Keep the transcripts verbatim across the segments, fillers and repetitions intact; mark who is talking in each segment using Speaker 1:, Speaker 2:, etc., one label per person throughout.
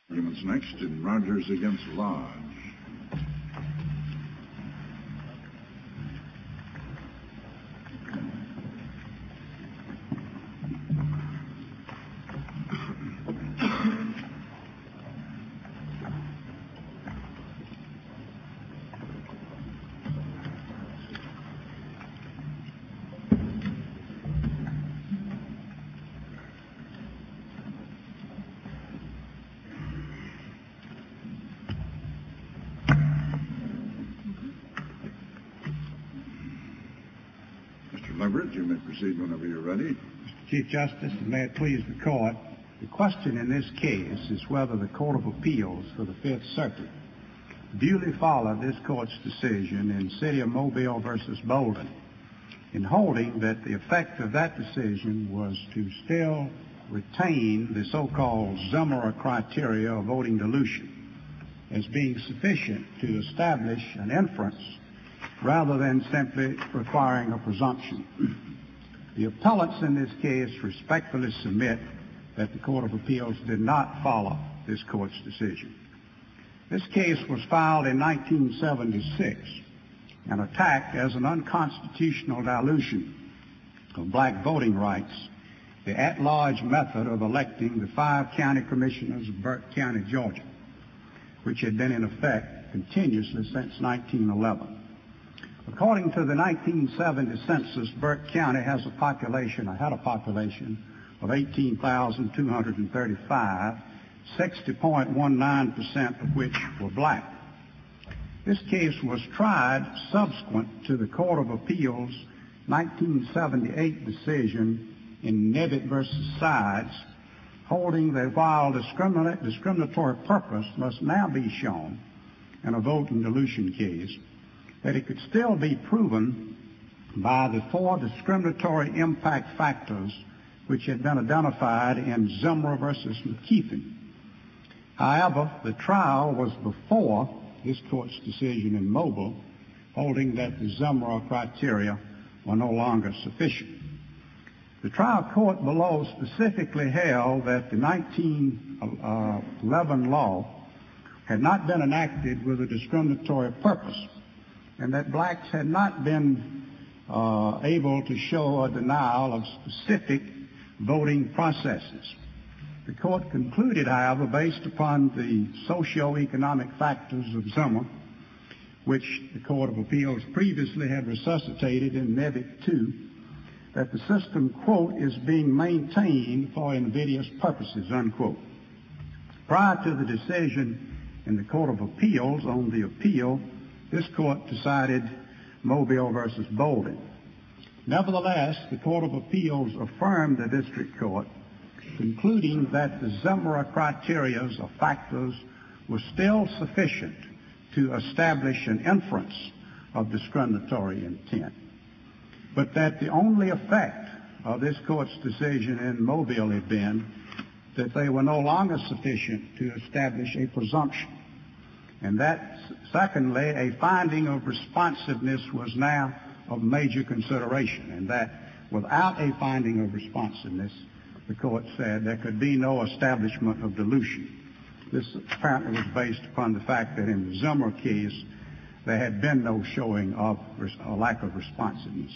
Speaker 1: Arguments next in Rogers against Lodge. You may proceed whenever you're ready.
Speaker 2: Mister Chief Justice, and may it please the Court, the question in this case is whether the Court of Appeals for the Fifth Circuit duly followed this Court's decision in City of Mobile versus Bolden in holding that the effect of that decision was to still retain the so-called Zimmerer criteria of voting dilution as being sufficient to establish an inference rather than simply requiring a presumption. The appellants in this case respectfully submit that the Court of Appeals did not follow this Court's decision. This case was filed in nineteen seventy-six and attacked as an unconstitutional dilution of black voting rights the at-large method of electing the five county commissioners of Burke County, Georgia, which had been in effect continuously since nineteen eleven. According to the nineteen seventy census, Burke County has a population, or had a population, of eighteen thousand two hundred thirty-five, sixty point one nine percent of which were black. This case was tried subsequent to the Court of Appeals' nineteen seventy-eight decision in Nevitt versus Sides, holding that while discriminate, discriminatory purpose must now be shown in a voting dilution case, that it could still be proven by the four discriminatory impact factors which had been identified in Zimmerer versus McKeithen. However, the trial was before this Court's decision in Mobile, holding that the Zimmerer criteria were no longer sufficient. The trial court below specifically held that the nineteen eleven law had not been enacted with a discriminatory purpose, and that blacks had not been uh, able to show a denial of specific voting processes. The Court concluded, however, based upon the socio-economic factors of Zimmer, which the Court of Appeals previously had resuscitated in Nevitt two, that the system, quote, is being maintained for invidious purposes, unquote. Prior to the decision in the Court of Appeals on the appeal, this Court decided Mobile versus Bolden. Nevertheless, the Court of Appeals affirmed the District Court, concluding that the Zimmerer criteria or factors were still sufficient to establish an inference of discriminatory intent, but that the only effect of this Court's decision in Mobile had been that they were no longer sufficient to establish a presumption, and that, secondly, a finding of responsiveness was now of major consideration, and that without a finding of responsiveness, the Court said there could be no establishment of dilution. This apparently was based upon the fact that in the Zimmer case, there had been no showing of a lack of responsiveness.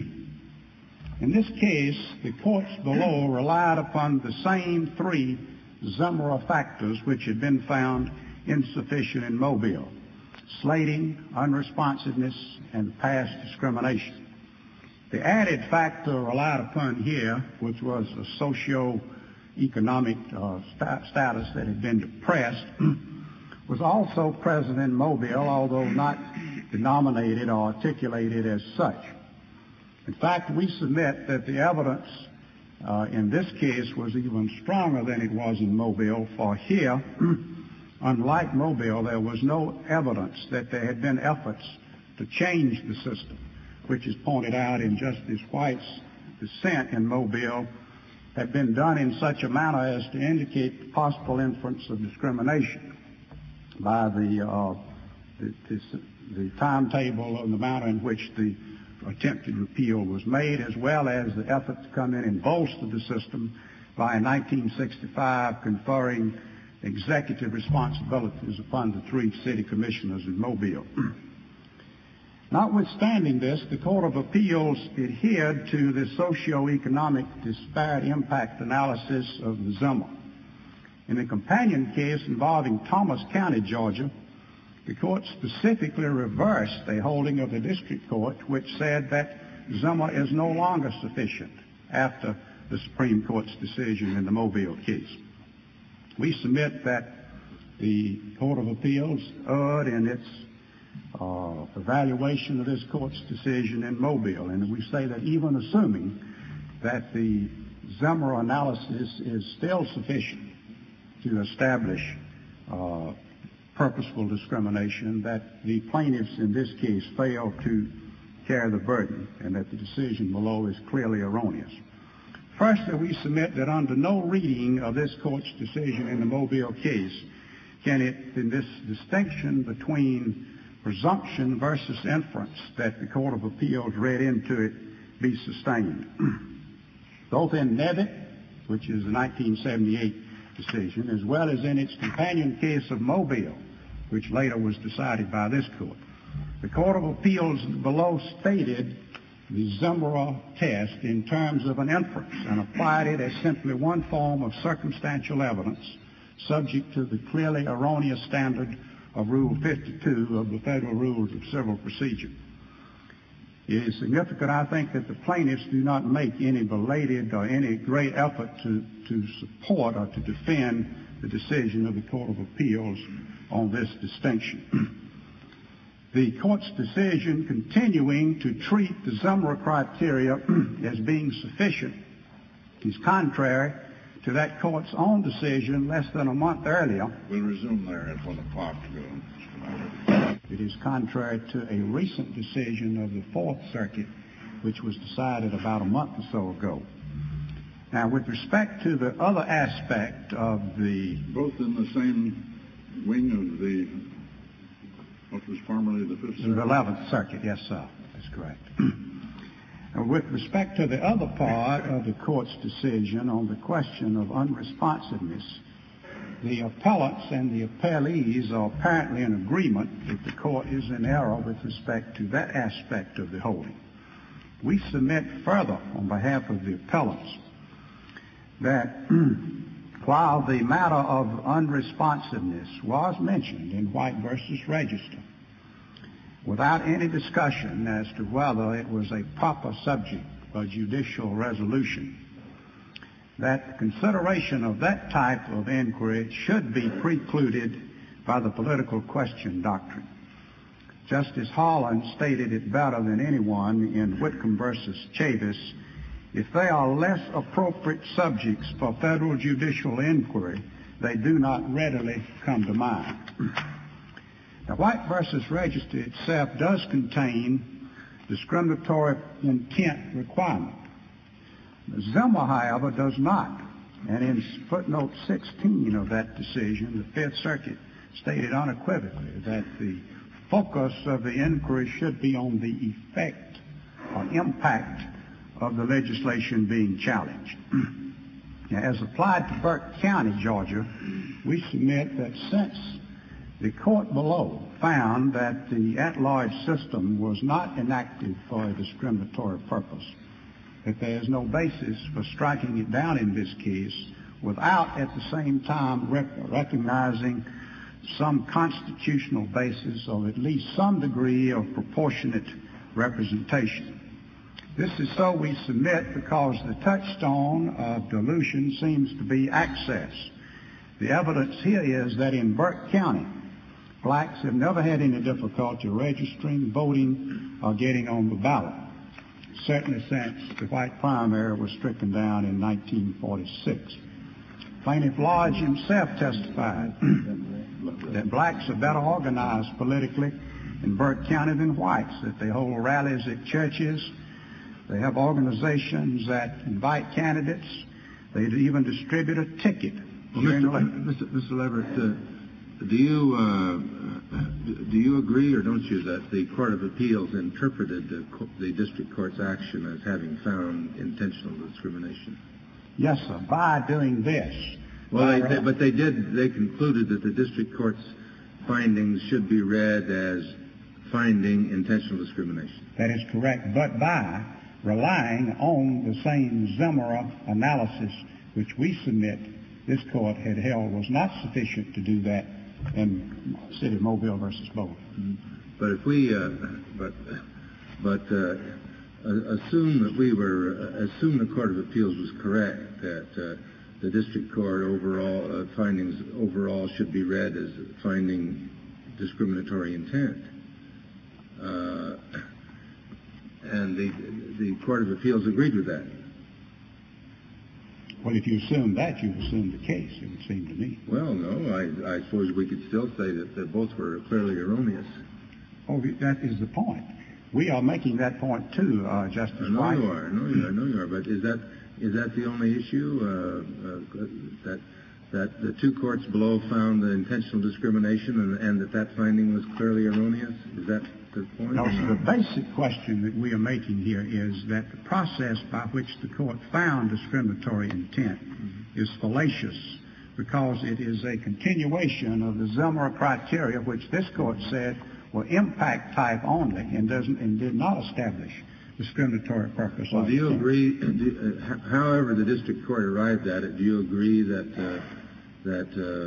Speaker 2: In this case, the courts below relied upon the same three Zimmerer factors which had been found insufficient in Mobile: slating, unresponsiveness, and past discrimination. The added factor relied upon here, which was a socio-economic uh, st- status that had been depressed, was also present in Mobile, although not denominated or articulated as such. In fact, we submit that the evidence uh, in this case was even stronger than it was in Mobile, for here, unlike Mobile, there was no evidence that there had been efforts to change the system, which is pointed out in Justice White's dissent in Mobile, had been done in such a manner as to indicate the possible inference of discrimination by the, uh, the, the, the timetable and the manner in which the attempted repeal was made, as well as the effort to come in and bolster the system by in nineteen sixty-five conferring executive responsibilities upon the three city commissioners in Mobile. Notwithstanding this, the Court of Appeals adhered to the socio-economic disparate impact analysis of the Zimmer. In the companion case involving Thomas County, Georgia, the court specifically reversed a holding of the district court which said that Zimmer is no longer sufficient after the Supreme Court's decision in the Mobile case. We submit that the Court of Appeals erred in its uh, evaluation of this court's decision in Mobile, and we say that even assuming that the Zimmer analysis is still sufficient to establish uh, purposeful discrimination, that the plaintiffs in this case failed to carry the burden and that the decision below is clearly erroneous. First, that we submit that under no reading of this court's decision in the Mobile case can it, in this distinction between presumption versus inference that the Court of Appeals read into it, be sustained. Both in Nevitt, which is a nineteen seventy-eight decision, as well as in its companion case of Mobile, which later was decided by this court, the Court of Appeals below stated the Zimmer test in terms of an inference and applied it as simply one form of circumstantial evidence subject to the clearly erroneous standard of Rule fifty-two of the Federal Rules of Civil Procedure. It is significant, I think, that the plaintiffs do not make any belated or any great effort to, to support or to defend the decision of the Court of Appeals on this distinction. The court's decision continuing to treat the Zimmer criteria as being sufficient is contrary to that court's own decision less than a month earlier.
Speaker 1: We'll resume there at one o'clock to go.
Speaker 2: It is contrary to a recent decision of the Fourth Circuit, which was decided about a month or so ago. Now, with respect to the other aspect of the...
Speaker 1: Both in the same wing of the, what was formerly the Fifth Circuit?
Speaker 2: The Eleventh Circuit, yes, sir. That's correct. Now, with respect to the other part of the court's decision on the question of unresponsiveness, the appellants and the appellees are apparently in agreement that the court is in error with respect to that aspect of the holding. We submit further on behalf of the appellants that while the matter of unresponsiveness was mentioned in White versus Register, without any discussion as to whether it was a proper subject for judicial resolution, that the consideration of that type of inquiry should be precluded by the political question doctrine. Justice Harlan stated it better than anyone in Whitcomb versus Chavis: if they are less appropriate subjects for federal judicial inquiry, they do not readily come to mind. Now, White versus Register itself does contain discriminatory intent requirement. Zimmer, however, does not. And in footnote sixteen of that decision, the Fifth Circuit stated unequivocally that the focus of the inquiry should be on the effect or impact of the legislation being challenged. Now, as applied to Burke County, Georgia, we submit that since the court below found that the at-large system was not enacted for a discriminatory purpose, that there is no basis for striking it down in this case without at the same time rec- recognizing some constitutional basis of at least some degree of proportionate representation. This is so, we submit, because the touchstone of dilution seems to be access. The evidence here is that in Burke County, blacks have never had any difficulty registering, voting, or getting on the ballot, certainly since the white primary was stricken down in nineteen forty-six. Plaintiff Lodge himself testified that blacks are better organized politically in Burke County than whites, that they hold rallies at churches, they have organizations that invite candidates, they even distribute a ticket.
Speaker 3: Well, Mister Mister Leverett, uh, do you uh, do you agree or don't you that the Court of Appeals interpreted the, the district court's action as having found intentional discrimination?
Speaker 2: Yes, sir. By doing this,
Speaker 3: Well, they, they, but they did, they concluded that the district court's findings should be read as finding intentional discrimination.
Speaker 2: That is correct, but by relying on the same Zimmer analysis which we submit this court had held was not sufficient to do that in City of Mobile versus Bowling.
Speaker 3: Mm-hmm. But if we, uh, but, but uh, assume that we were, uh, assume the Court of Appeals was correct that uh, the district court overall uh, findings overall should be read as finding discriminatory intent, uh, and the the Court of Appeals agreed with that.
Speaker 2: Well, if you assume that, you assume the case, it would seem to me.
Speaker 3: Well, no, I, I suppose we could still say that, that both were clearly erroneous.
Speaker 2: Oh, that is the point. We are making that point too, uh, Justice
Speaker 3: I know
Speaker 2: White.
Speaker 3: you are. I know you are. I know you are. But is that is that the only issue uh, uh, that that the two courts below found the intentional discrimination and, and that that finding was clearly erroneous? Is that the point?
Speaker 2: No, so the basic question that we are making here is that the process by which the court found discriminatory intent mm-hmm. is fallacious because it is a continuation of the Zimmer criteria, which this court said were impact type only and doesn't and did not establish discriminatory purpose.
Speaker 3: Well, do you intent. agree? Do, uh, however, the district court arrived at it. Do you agree that uh, that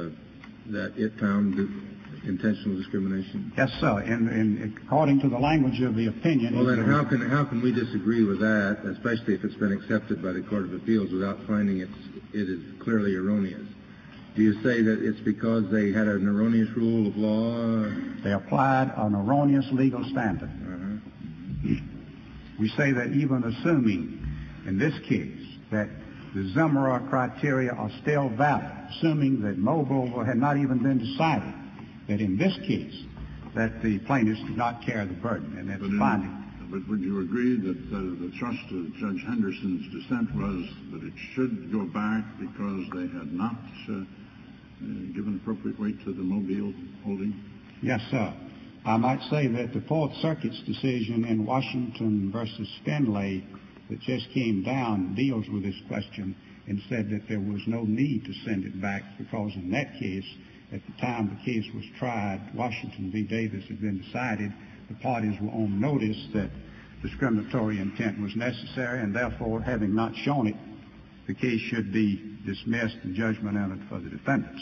Speaker 3: uh, that it found intentional discrimination?
Speaker 2: Yes, sir. And, and according to the language of the opinion.
Speaker 3: Well, then how can how can we disagree with that, especially if it's been accepted by the Court of Appeals without finding it it is clearly erroneous? Do you say that it's because they had an erroneous rule of law?
Speaker 2: They applied an erroneous legal standard.
Speaker 3: Uh-huh.
Speaker 2: We say that even assuming in this case that the Zimmer criteria are still valid, assuming that Mobile had not even been decided, that in this case that the plaintiffs did not carry the burden, and that's
Speaker 1: but
Speaker 2: a finding.
Speaker 1: But would you agree that uh, the thrust of Judge Henderson's dissent was that it should go back because they had not uh, uh, given appropriate weight to the Mobile holding?
Speaker 2: Yes, sir. I might say that the Fourth Circuit's decision in Washington versus Finlay that just came down deals with this question and said that there was no need to send it back because in that case, at the time the case was tried, Washington v. Davis had been decided. The parties were on notice that discriminatory intent was necessary, and therefore, having not shown it, the case should be dismissed and judgment entered for the defendants.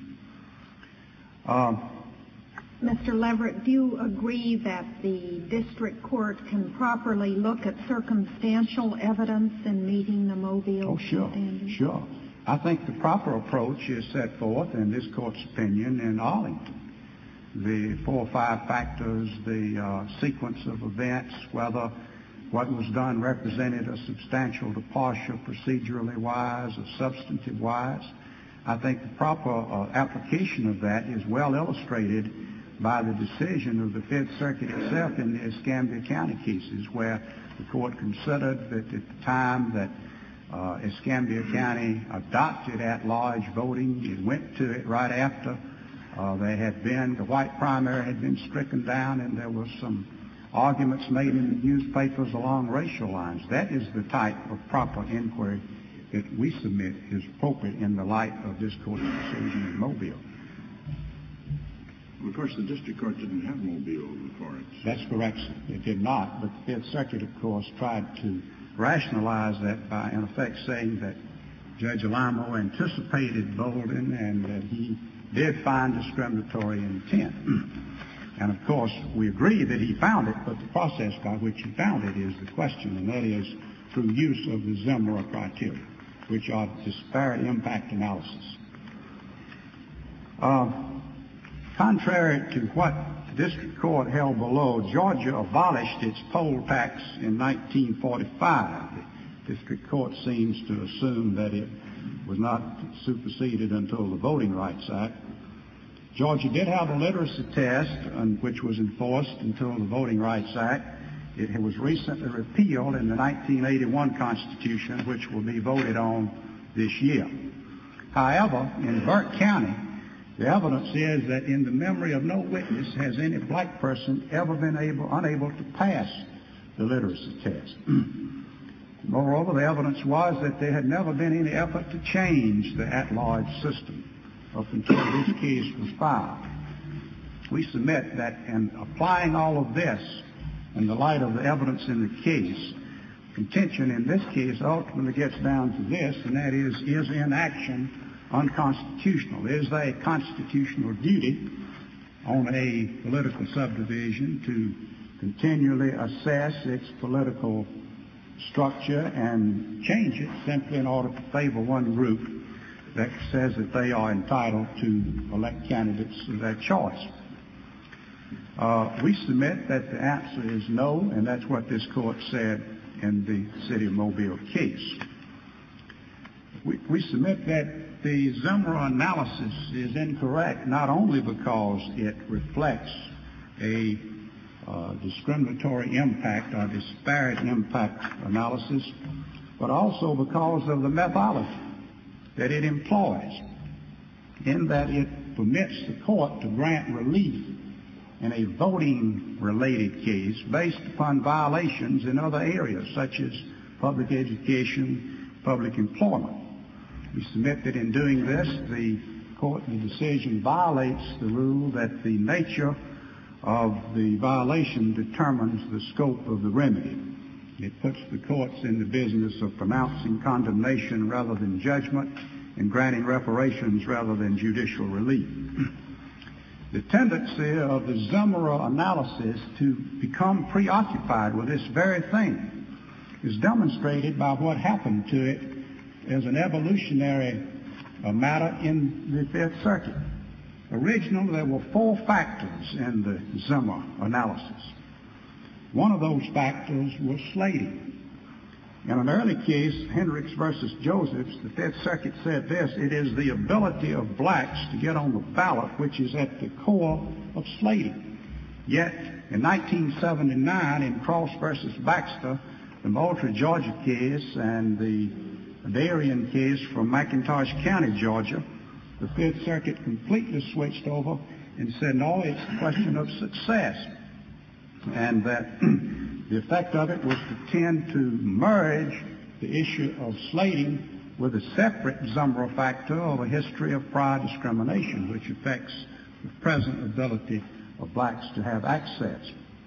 Speaker 2: uh,
Speaker 4: Mister Leverett, do you agree that the district court can properly look at circumstantial evidence in meeting the Mobile
Speaker 2: Oh, sure,
Speaker 4: standard?
Speaker 2: sure. I think the proper approach is set forth in this court's opinion in Arlington. The four or five factors, the uh, sequence of events, whether what was done represented a substantial departure procedurally wise or substantive wise. I think the proper uh, application of that is well illustrated by the decision of the Fifth Circuit itself in the Escambia County cases, where the court considered that at the time that uh, Escambia County adopted at-large voting, it went to it right after uh, there had been, the white primary had been stricken down, and there was some arguments made in the newspapers along racial lines. That is the type of proper inquiry that we submit is appropriate in the light of this court's decision in Mobile.
Speaker 1: Of course, the district court didn't have Mobile before it.
Speaker 2: That's correct, sir. It did not. But the Fifth Circuit, of course, tried to rationalize that by, in effect, saying that Judge Alamo anticipated Bolden and that he did find discriminatory intent. And, of course, we agree that he found it, but the process by which he found it is the question, and that is through use of the Zimmer criteria, which are disparate impact analysis. Uh, Contrary to what the district court held below, Georgia abolished its poll tax in nineteen forty-five. The district court seems to assume that it was not superseded until the Voting Rights Act. Georgia did have a literacy test, which was enforced until the Voting Rights Act. It was recently repealed in the nineteen eighty-one Constitution, which will be voted on this year. However, in Burke County, the evidence is that in the memory of no witness has any black person ever been able, unable to pass the literacy test. Moreover, the evidence was that there had never been any effort to change the at-large system up until this case was filed. We submit that in applying all of this in the light of the evidence in the case, contention in this case ultimately gets down to this, and that is, is inaction unconstitutional? Is there a constitutional duty on a political subdivision to continually assess its political structure and change it simply in order to favor one group that says that they are entitled to elect candidates of their choice? Uh, we submit that the answer is no, and that's what this court said in the City of Mobile case. We, we submit that the Zimmer analysis is incorrect not only because it reflects a uh, discriminatory impact or disparate impact analysis, but also because of the methodology that it employs, in that it permits the court to grant relief in a voting-related case based upon violations in other areas such as public education, public employment. We submit that in doing this, the court in the decision violates the rule that the nature of the violation determines the scope of the remedy. It puts the courts in the business of pronouncing condemnation rather than judgment and granting reparations rather than judicial relief. The tendency of the Zimmer analysis to become preoccupied with this very thing is demonstrated by what happened to it as an evolutionary uh, matter in the Fifth Circuit. Originally, there were four factors in the Zimmer analysis. One of those factors was slating. In an early case, Hendricks versus Josephs, the Fifth Circuit said this: it is the ability of blacks to get on the ballot which is at the core of slating. Yet, in nineteen seventy-nine, in Cross versus Baxter, the Moultrie, Georgia case, and the Darien case from McIntosh County, Georgia, the Fifth Circuit completely switched over and said, no, it's a question of success. And that the effect of it was to tend to merge the issue of slating with a separate Zimmer factor of a history of prior discrimination, which affects the present ability of blacks to have access.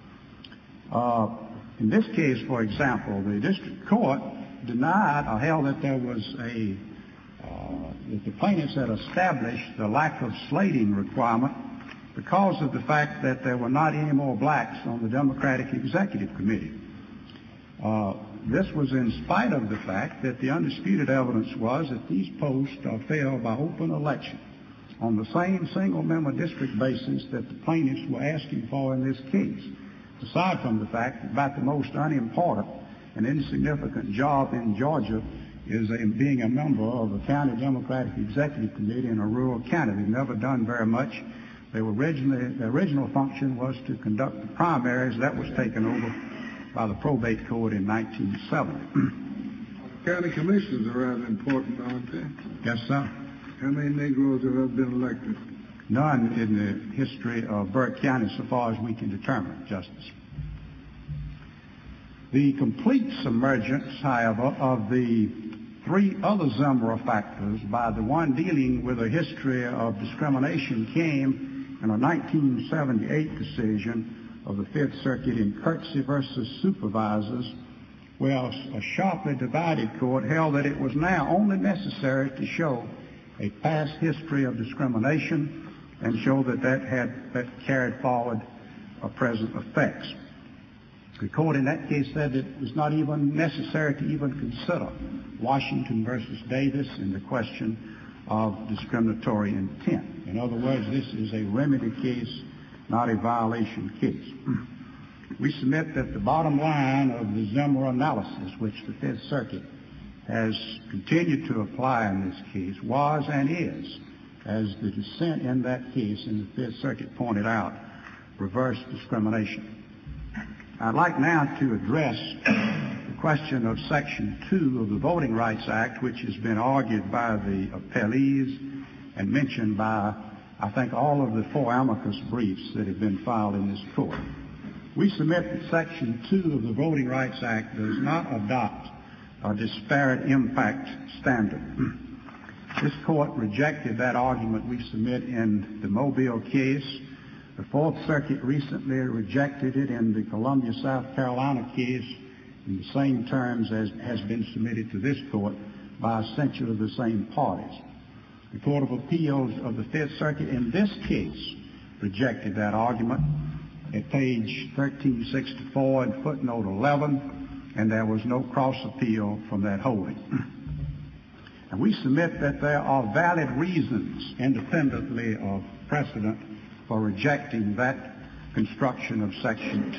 Speaker 2: Uh, in this case, for example, the district court denied or held that there was a, uh, that the plaintiffs had established the lack of slating requirement because of the fact that there were not any more blacks on the Democratic Executive Committee. Uh, this was in spite of the fact that the undisputed evidence was that these posts are filled by open election on the same single-member district basis that the plaintiffs were asking for in this case, aside from the fact that about the most unimportant and insignificant job in Georgia is a, being a member of the County Democratic Executive Committee in a rural county. They've never done very much. They were originally, the original function was to conduct the primaries. That was taken over by the probate court in nineteen seventy.
Speaker 5: County commissioners are rather important, aren't they?
Speaker 2: Yes, sir.
Speaker 5: How many Negroes have ever been elected?
Speaker 2: None in the history of Burke County, so far as we can determine, Justice. The complete submergence, however, of the three other Zimmer factors by the one dealing with a history of discrimination came in a nineteen seventy-eight decision of the Fifth Circuit in Kirksey versus Supervisors, where a sharply divided court held that it was now only necessary to show a past history of discrimination and show that that had that carried forward a present effects. The court in that case said that it was not even necessary to even consider Washington versus Davis in the question of discriminatory intent. In other words, this is a remedy case, not a violation case. We submit that the bottom line of the Zimmer analysis, which the Fifth Circuit has continued to apply in this case, was and is, as the dissent in that case in the Fifth Circuit pointed out, reverse discrimination. I'd like now to address the question of Section two of the Voting Rights Act, which has been argued by the appellees and mentioned by, I think, all of the four amicus briefs that have been filed in this court. We submit that Section two of the Voting Rights Act does not adopt a disparate impact standard. This court rejected that argument we submit in the Mobile case. The Fourth Circuit recently rejected it in the Columbia, South Carolina case in the same terms as has been submitted to this court by essentially the same parties. The Court of Appeals of the Fifth Circuit in this case rejected that argument at page thirteen sixty-four and footnote eleven, and there was no cross appeal from that holding. And we submit that there are valid reasons, independently of precedent, for rejecting that construction of Section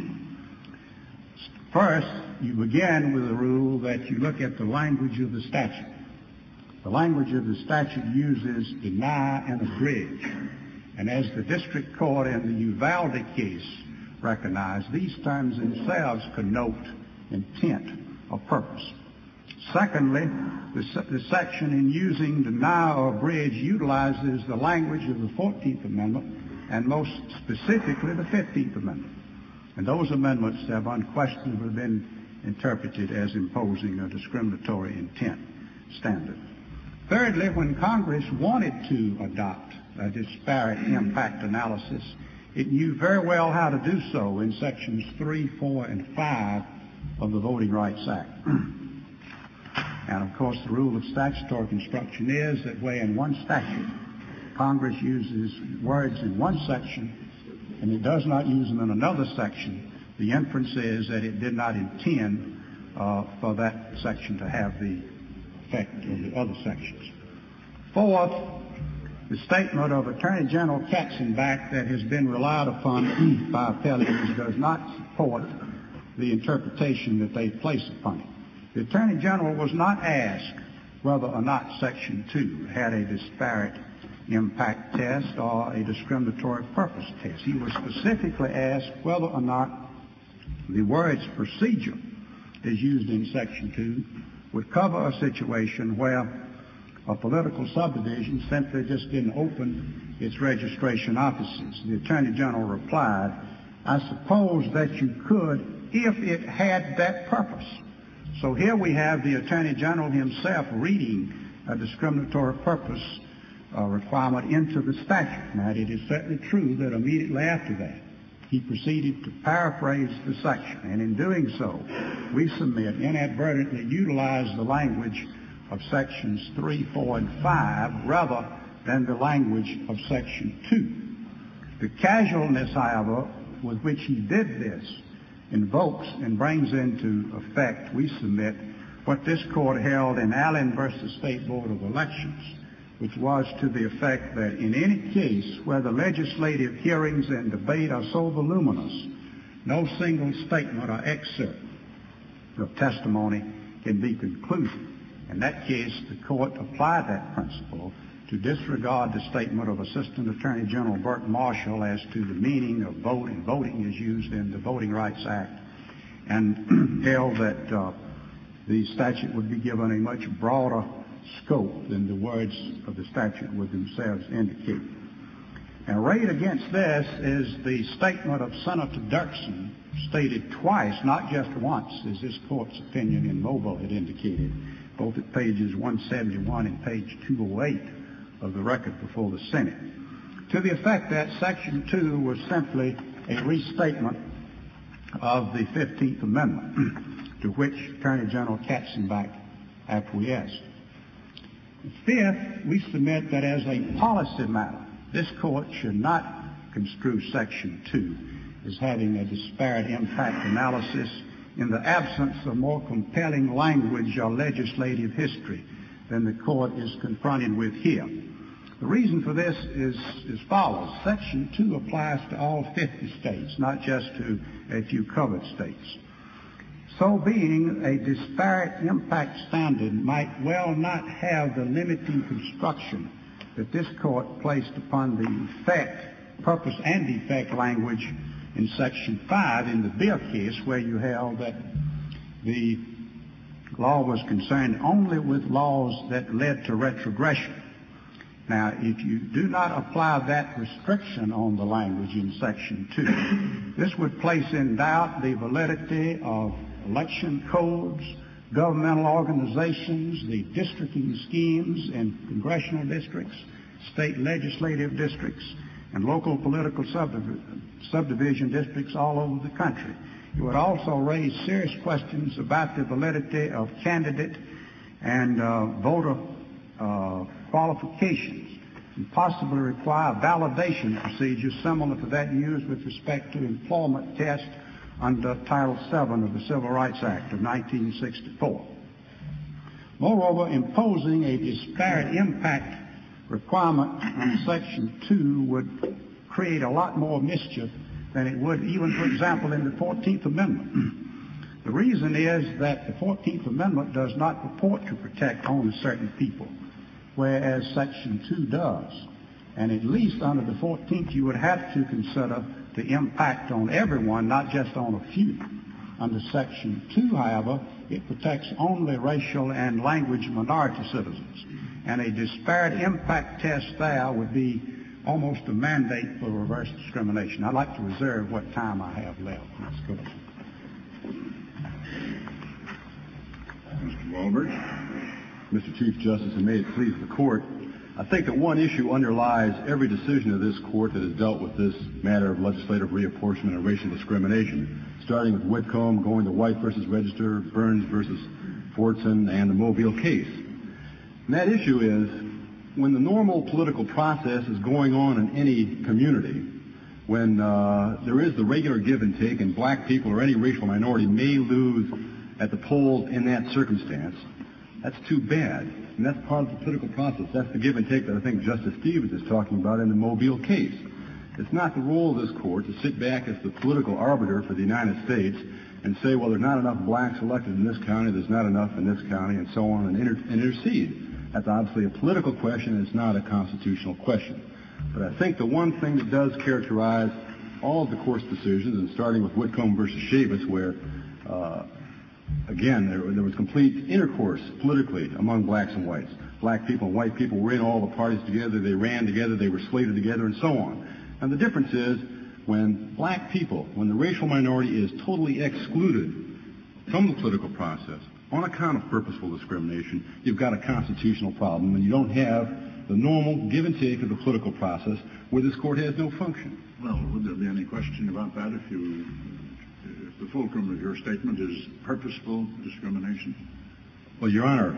Speaker 2: two. First, you begin with the rule that you look at the language of the statute. The language of the statute uses deny and abridge. And as the district court in the Uvalde case recognized, these terms themselves connote intent or purpose. Secondly, the, the section in using deny or abridge utilizes the language of the fourteenth Amendment and most specifically the fifteenth Amendment. And those amendments have unquestionably been interpreted as imposing a discriminatory intent standard. Thirdly, when Congress wanted to adopt a disparate impact analysis, it knew very well how to do so in sections three, four, and five of the Voting Rights Act. And of course, the rule of statutory construction is that where in one statute Congress uses words in one section and it does not use them in another section, the inference is that it did not intend uh, for that section to have the effect of the other sections. Fourth, the statement of Attorney General Katzenbach that has been relied upon by appellees does not support the interpretation that they place upon it. The Attorney General was not asked whether or not Section two had a disparate impact test or a discriminatory purpose test. He was specifically asked whether or not the words procedure as used in Section two would cover a situation where a political subdivision simply just didn't open its registration offices. The Attorney General replied, I suppose that you could if it had that purpose. So here we have the Attorney General himself reading a discriminatory purpose uh, requirement into the statute. Now, it is certainly true that immediately after that, he proceeded to paraphrase the section, and in doing so, we submit inadvertently utilized the language of sections three, four, and five rather than the language of section two. The casualness, however, with which he did this invokes and brings into effect, we submit, what this court held in Allen versus State Board of Elections, which was to the effect that in any case where the legislative hearings and debate are so voluminous, no single statement or excerpt of testimony can be conclusive. In that case, the court applied that principle to disregard the statement of Assistant Attorney General Burt Marshall as to the meaning of vote, and voting is used in the Voting Rights Act, and held that uh, the statute would be given a much broader scope than the words of the statute would themselves indicate. And arrayed against this is the statement of Senator Dirksen, stated twice, not just once, as this court's opinion in Mobile had indicated, both at pages one seventy-one and page two oh eight of the record before the Senate, to the effect that Section two was simply a restatement of the fifteenth Amendment, to which Attorney General Katzenbach acquiesced. Fifth, we submit that as a policy matter, this court should not construe Section two as having a disparate impact analysis in the absence of more compelling language or legislative history than the court is confronted with here. The reason for this is as follows. Section two applies to all fifty states, not just to a few covered states. So being, a disparate impact standard might well not have the limiting construction that this court placed upon the effect, purpose, and effect language in Section five in the Beer case, where you held that the law was concerned only with laws that led to retrogression. Now, if you do not apply that restriction on the language in Section two, this would place in doubt the validity of election codes, governmental organizations, the districting schemes in congressional districts, state legislative districts, and local political subdiv- subdivision districts all over the country. It would also raise serious questions about the validity of candidate and uh, voter uh, qualifications, and possibly require validation procedures similar to that used with respect to employment tests under Title seven of the Civil Rights Act of nineteen sixty-four. Moreover, imposing a disparate impact requirement on Section two would create a lot more mischief than it would even, for example, in the fourteenth Amendment. The reason is that the fourteenth Amendment does not purport to protect only certain people, whereas Section two does. And at least under the fourteenth, you would have to consider the impact on everyone, not just on a few. Under Section two, however, it protects only racial and language minority citizens. And a disparate impact test there would be almost a mandate for reverse discrimination. I'd like to reserve what time I have left. Let's go.
Speaker 1: Mister Walbert.
Speaker 6: Mister Chief Justice, and may it please the Court, I think that one issue underlies every decision of this Court that has dealt with this matter of legislative reapportionment and racial discrimination, starting with Whitcomb, going to White versus Register, Burns versus Fortson, and the Mobile case. And that issue is, when the normal political process is going on in any community, when uh, there is the regular give and take and black people or any racial minority may lose at the polls in that circumstance, that's too bad. And that's part of the political process. That's the give and take that I think Justice Stevens is talking about in the Mobile case. It's not the role of this Court to sit back as the political arbiter for the United States and say, well, there's not enough blacks elected in this county, there's not enough in this county, and so on, and, inter- and intercede. That's obviously a political question. It's not a constitutional question. But I think the one thing that does characterize all of the Court's decisions, and starting with Whitcomb versus Chavis, where, uh, again, there, there was complete intercourse politically among blacks and whites. Black people and white people were in all the parties together. They ran together. They were slated together, and so on. And the difference is when black people, when the racial minority is totally excluded from the political process, on account of purposeful discrimination, you've got a constitutional problem, and you don't have the normal give and take of the political process where this Court has no function.
Speaker 1: Well, would there be any question about that if you, if the fulcrum of your statement is purposeful discrimination?
Speaker 6: Well, Your Honor,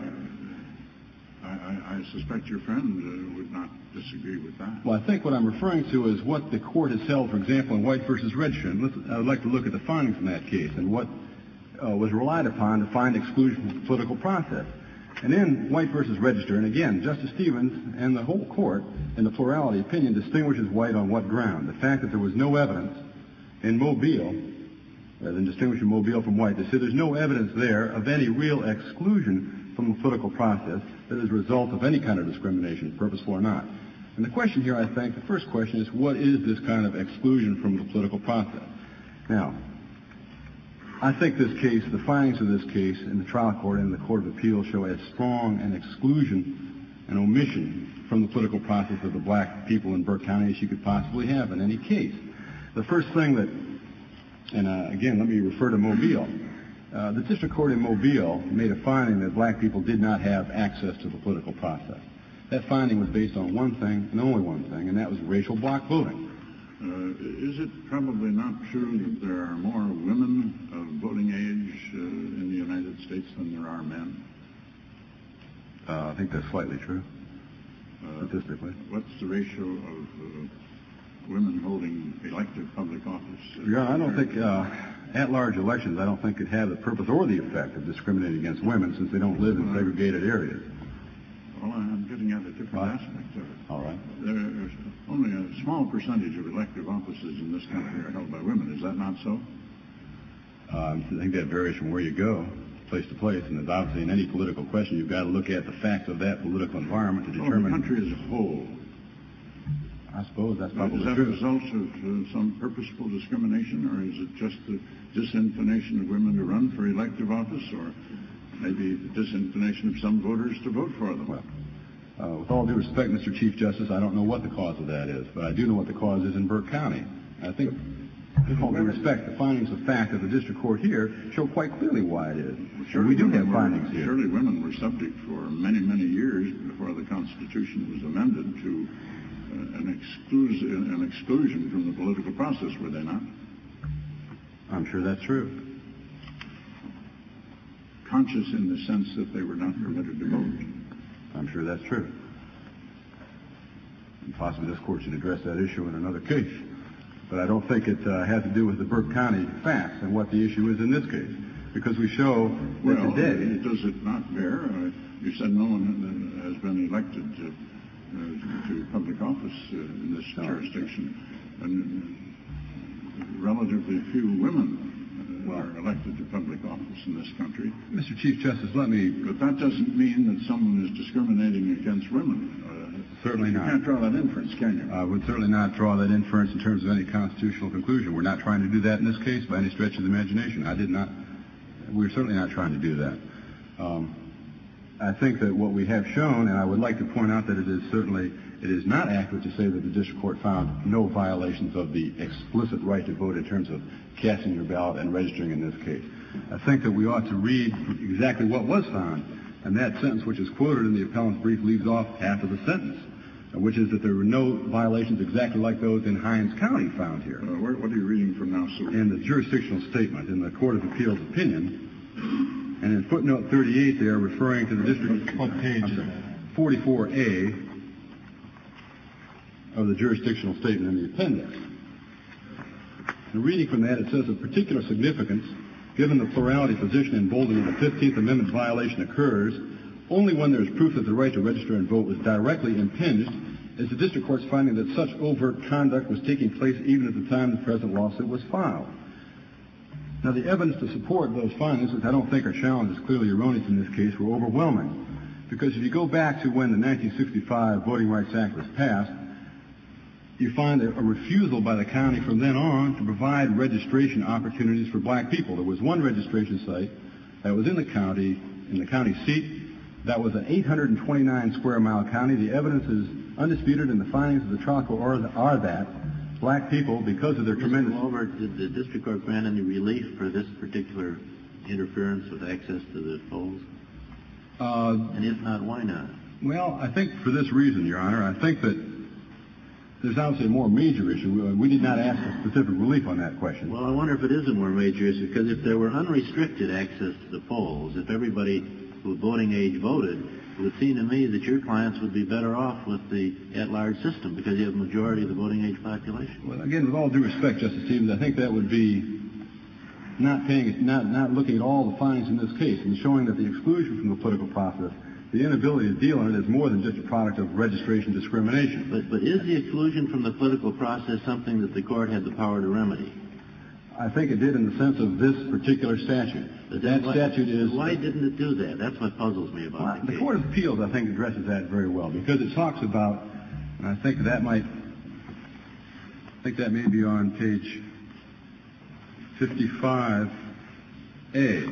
Speaker 1: I, I, I suspect your friend uh, would not disagree with that.
Speaker 6: Well, I think what I'm referring to is what the Court has held, for example, in White versus Register. And I would like to look at the findings in that case and what Uh, was relied upon to find exclusion from the political process. And in White versus Register, and again, Justice Stevens and the whole Court, in the plurality opinion, distinguishes White on what ground? The fact that there was no evidence in Mobile, rather than distinguishing Mobile from White, they said there's no evidence there of any real exclusion from the political process that is a result of any kind of discrimination, purposeful or not. And the question here, I think, the first question is, what is this kind of exclusion from the political process? Now, I think this case, the findings of this case in the trial court and the Court of Appeals show as strong an exclusion and omission from the political process of the black people in Burke County as you could possibly have in any case. The first thing that, and uh, again, let me refer to Mobile. Uh, the district court in Mobile made a finding that black people did not have access to the political process. That finding was based on one thing and only one thing, and that was racial block voting.
Speaker 1: Uh, is it probably not true that there are more women of voting age uh, in the United States than there are men?
Speaker 6: Uh, I think that's slightly true,
Speaker 1: uh,
Speaker 6: statistically.
Speaker 1: What's the ratio of uh, women holding elective public office? Uh,
Speaker 6: yeah, I don't think uh, at-large elections, I don't think could have the purpose or the effect of discriminating against women since they don't live in segregated areas.
Speaker 1: Well, I'm getting at a different
Speaker 6: right.
Speaker 1: aspect of it.
Speaker 6: All right.
Speaker 1: There's only a small percentage of elective offices in this country are held by women. Is that not so?
Speaker 6: Um, I think that varies from where you go, place to place, and as obviously in any political question, you've got to look at the facts of that political environment to determine...
Speaker 1: Well, the country as a whole.
Speaker 6: I suppose that's probably
Speaker 1: true. Is that
Speaker 6: true.
Speaker 1: a result of uh, some purposeful discrimination, or is it just the disinclination of women to run for elective office, or maybe the disinclination of some voters to vote for them?
Speaker 6: Well, uh, with all due respect, Mister Chief Justice, I don't know what the cause of that is, but I do know what the cause is in Burke County. I think With all due respect, the findings of fact of the district court here show quite clearly why it is.
Speaker 1: Surely
Speaker 6: we do have
Speaker 1: were,
Speaker 6: findings here.
Speaker 1: Surely women were subject for many, many years before the Constitution was amended to uh, an, exclus- an exclusion from the political process, were they not?
Speaker 6: I'm sure that's true.
Speaker 1: Conscious in the sense that they were not permitted to vote.
Speaker 6: I'm sure that's true. And possibly this court should address that issue in another case. But I don't think it uh, has to do with the Burke County facts and what the issue is in this case. Because we show that
Speaker 1: well,
Speaker 6: today...
Speaker 1: Well, does it not bear? Uh, you said no one has been elected to, uh, to public office uh, in this no. jurisdiction. And relatively few women uh, are elected to public office in this country.
Speaker 6: Mister Chief Justice, let me...
Speaker 1: But that doesn't mean that someone is discriminating against women. Uh,
Speaker 6: Certainly
Speaker 1: you
Speaker 6: not.
Speaker 1: You can't draw that inference, can you?
Speaker 6: I would certainly not draw that inference in terms of any constitutional conclusion. We're not trying to do that in this case by any stretch of the imagination. I did not... We're certainly not trying to do that. Um, I think that what we have shown, and I would like to point out that it is certainly... It is not accurate to say that the district court found no violations of the explicit right to vote in terms of casting your ballot and registering in this case. I think that we ought to read exactly what was found, and that sentence which is quoted in the appellant's brief leaves off half of the sentence, which is that there were no violations exactly like those in Hinds County found here.
Speaker 1: Uh, where, what are you reading from now, sir?
Speaker 6: In the jurisdictional statement, in the Court of Appeals opinion, and in footnote thirty-eight there, referring to the district...
Speaker 2: What page is that?
Speaker 6: forty-four A of the jurisdictional statement in the appendix. And reading from that, it says of particular significance, given the plurality position emboldening the fifteenth Amendment violation occurs only when there is proof that the right to register and vote was directly impinged, is the district court's finding that such overt conduct was taking place even at the time the present lawsuit was filed. Now, the evidence to support those findings, which I don't think are challenged as clearly erroneous in this case, were overwhelming. Because if you go back to when the nineteen sixty-five Voting Rights Act was passed, you find a, a refusal by the county from then on to provide registration opportunities for black people. There was one registration site that was in the county, in the county seat. That was an eight hundred twenty-nine square mile county. The evidence is undisputed, and the findings of the trial court are, are that black people, because of their
Speaker 7: Mister
Speaker 6: tremendous...
Speaker 7: Over, did the district court grant any relief for this particular interference with access to the polls?
Speaker 6: Uh,
Speaker 7: and if not, why not?
Speaker 6: Well, I think for this reason, Your Honor, I think that there's obviously a more major issue. We, we did not ask for specific relief on that question.
Speaker 7: Well, I wonder if it is a more major issue, because if there were unrestricted access to the polls, if everybody who voting age voted, it would seem to me that your clients would be better off with the at-large system, because you have a majority of the voting age population.
Speaker 6: Well, again, with all due respect, Justice Stevens, I think that would be not paying, not, not looking at all the findings in this case and showing that the exclusion from the political process, the inability to deal in it, is more than just a product of registration discrimination.
Speaker 7: But, but is the exclusion from the political process something that the court had the power to remedy?
Speaker 6: I think it did in the sense of this particular statute.
Speaker 7: But
Speaker 6: that
Speaker 7: why,
Speaker 6: statute is...
Speaker 7: Why didn't it do that? That's what puzzles me about
Speaker 6: well,
Speaker 7: the case.
Speaker 6: The Court of Appeals, I think, addresses that very well, because it talks about, and I think that might, I think that may be on page fifty-five A.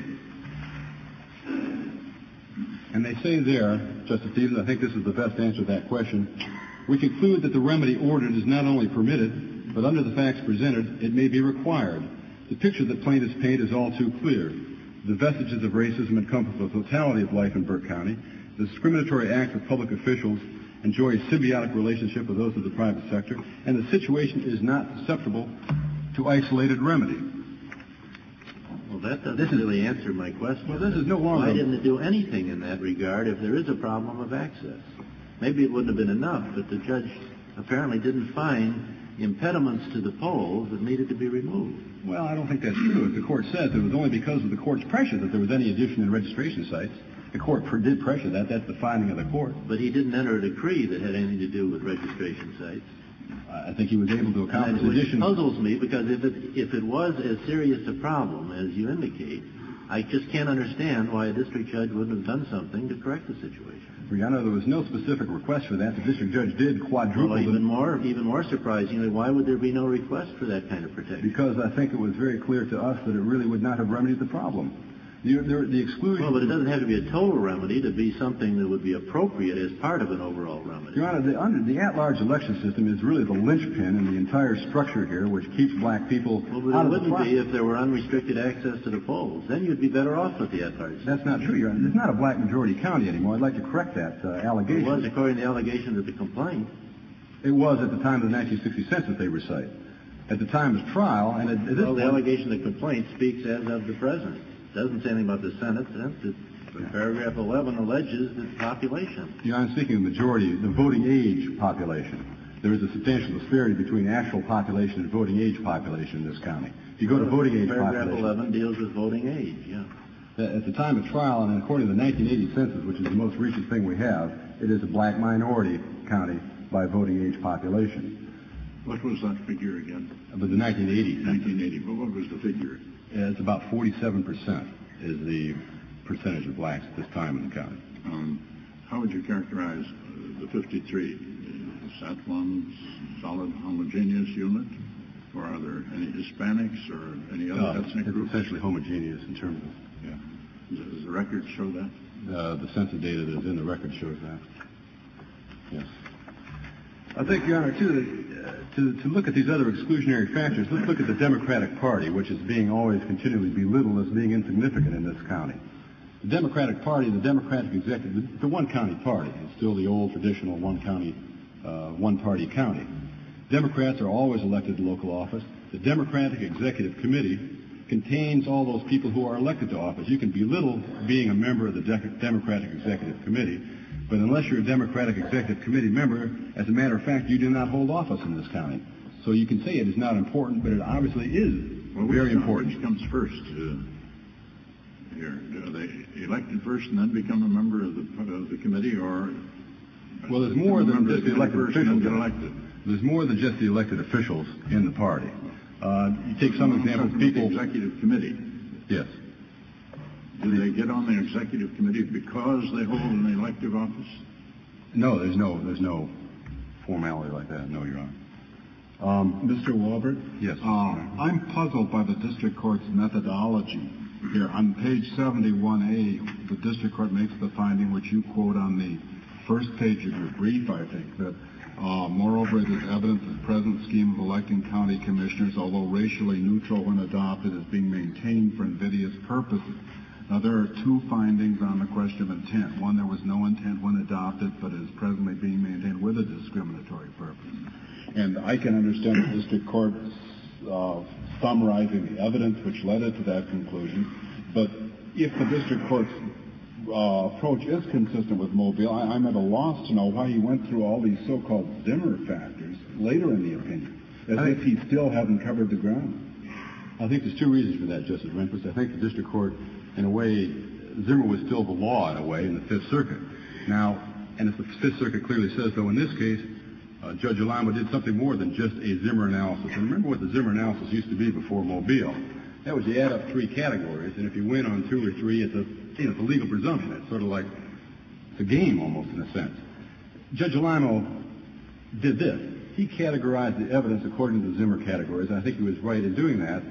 Speaker 6: And they say there, Justice Stevens, I think this is the best answer to that question, we conclude that the remedy ordered is not only permitted, but under the facts presented, it may be required. The picture that plaintiffs paint is all too clear. The vestiges of racism encompass the totality of life in Burke County. The discriminatory acts of public officials enjoy a symbiotic relationship with those of the private sector, and the situation is not susceptible to isolated remedy.
Speaker 7: Well, that doesn't really answer my question.
Speaker 6: Well, this is no longer...
Speaker 7: Why didn't it do anything in that regard if there is a problem of access? Maybe it wouldn't have been enough, but the judge apparently didn't find impediments to the polls that needed to be removed.
Speaker 6: Well, I don't think that's true. As the court says, it was only because of the court's pressure that there was any addition in registration sites. The court did pressure that. That's the finding of the court.
Speaker 7: But he didn't enter a decree that had anything to do with registration sites.
Speaker 6: I think he was able to accomplish
Speaker 7: and
Speaker 6: addition.
Speaker 7: Which puzzles me, because if it, if it was as serious a problem as you indicate, I just can't understand why a district judge wouldn't have done something to correct the situation.
Speaker 6: Your Honor, there was no specific request for that. The district judge did quadruple
Speaker 7: well, even
Speaker 6: the...
Speaker 7: more, even more surprisingly, why would there be no request for that kind of protection?
Speaker 6: Because I think it was very clear to us that it really would not have remedied the problem. The, the, the exclusion...
Speaker 7: Well, but it doesn't have to be a total remedy to be something that would be appropriate as part of an overall remedy.
Speaker 6: Your Honor, the, under, the at-large election system is really the linchpin in the entire structure here, which keeps black people
Speaker 7: well, but
Speaker 6: out
Speaker 7: it
Speaker 6: of the
Speaker 7: wouldn't
Speaker 6: process.
Speaker 7: be if there were unrestricted access to the polls. Then you'd be better off with the at-large system.
Speaker 6: That's not true, Your Honor. It's not a black majority county anymore. I'd like to correct that uh, allegation.
Speaker 7: It was according to the allegation of the complaint.
Speaker 6: It was at the time of the nineteen sixty census they recite. At the time of trial, and at, at this
Speaker 7: well, the
Speaker 6: point,
Speaker 7: allegation of the complaint speaks as of the present. It doesn't say anything about the Senate. It, yeah. Paragraph eleven alleges the population.
Speaker 6: Your Honor, speaking of majority, the voting age population. There is a substantial disparity between actual population and voting age population in this county. If you go to voting age
Speaker 7: Paragraph
Speaker 6: population...
Speaker 7: eleven deals with voting age, yeah.
Speaker 6: At the time of trial, and according to the nineteen eighty census, which is the most recent thing we have, it is a black minority county by voting age population.
Speaker 1: What was that figure again?
Speaker 6: But the nineteen eighty.
Speaker 1: nineteen eighty. But what was the figure?
Speaker 6: It's about forty-seven percent is the percentage of blacks at this time in the county.
Speaker 1: Um, how would you characterize uh, the fifty-three? Is that one solid homogeneous unit? Or are there any Hispanics or any other
Speaker 6: uh,
Speaker 1: ethnic
Speaker 6: it's
Speaker 1: groups?
Speaker 6: Essentially homogeneous in terms of, yeah.
Speaker 1: Does, does the record show that?
Speaker 6: Uh, the census data that is in the record shows that. Yes. I think, Your Honor, too, that, uh, to, to look at these other exclusionary factors, let's look at the Democratic Party, which is being always continually belittled as being insignificant in this county. The Democratic Party, the Democratic Executive, the, the one-county party, is still the old traditional one-county, uh, one-party county. Democrats are always elected to local office. The Democratic Executive Committee contains all those people who are elected to office. You can belittle being a member of the De- Democratic Executive Committee, but unless you're a Democratic Executive Committee member, as a matter of fact, you do not hold office in this county. So you can say it is not important, but it obviously is
Speaker 1: well,
Speaker 6: very
Speaker 1: which
Speaker 6: important.
Speaker 1: Which comes first? Uh, here, are they elected first and then become a member of the, of the committee, or?
Speaker 6: Well, there's more than just the elected
Speaker 1: first and
Speaker 6: officials.
Speaker 1: then get elected.
Speaker 6: There's more than just the elected officials in the party. Uh, you take some examples. People.
Speaker 1: The executive committee.
Speaker 6: Yes.
Speaker 1: Do they get on the executive committee because they hold an elective office?
Speaker 6: No, there's no, there's no formality like that. No, Your Honor. Um,
Speaker 8: Mister Walbert?
Speaker 6: Yes.
Speaker 8: Uh, I'm puzzled by the district court's methodology here. On page seventy-one A, the district court makes the finding, which you quote on the first page of your brief, I think, that uh, moreover, it is evidence that the present scheme of electing county commissioners, although racially neutral when adopted, is being maintained for invidious purposes. Now, there are two findings on the question of intent. One, there was no intent when adopted, but is presently being maintained with a discriminatory purpose. And I can understand the district court uh, summarizing the evidence which led it to that conclusion. But if the district court's uh, approach is consistent with Mobile, I, I'm at a loss to know why he went through all these so-called Zimmer factors later in the opinion, as
Speaker 6: I,
Speaker 8: if he still hadn't covered the ground.
Speaker 6: I think there's two reasons for that, Justice Rehnquist. I think the district court, in a way, Zimmer was still the law in a way in the Fifth Circuit. Now, and as the Fifth Circuit clearly says, though, in this case, uh, Judge Alama did something more than just a Zimmer analysis. And remember what the Zimmer analysis used to be before Mobile. That was you add up three categories, and if you win on two or three, it's a, you know, it's a legal presumption. It's sort of like it's a game almost in a sense. Judge Alama did this. He categorized the evidence according to the Zimmer categories, and I think he was right in doing that.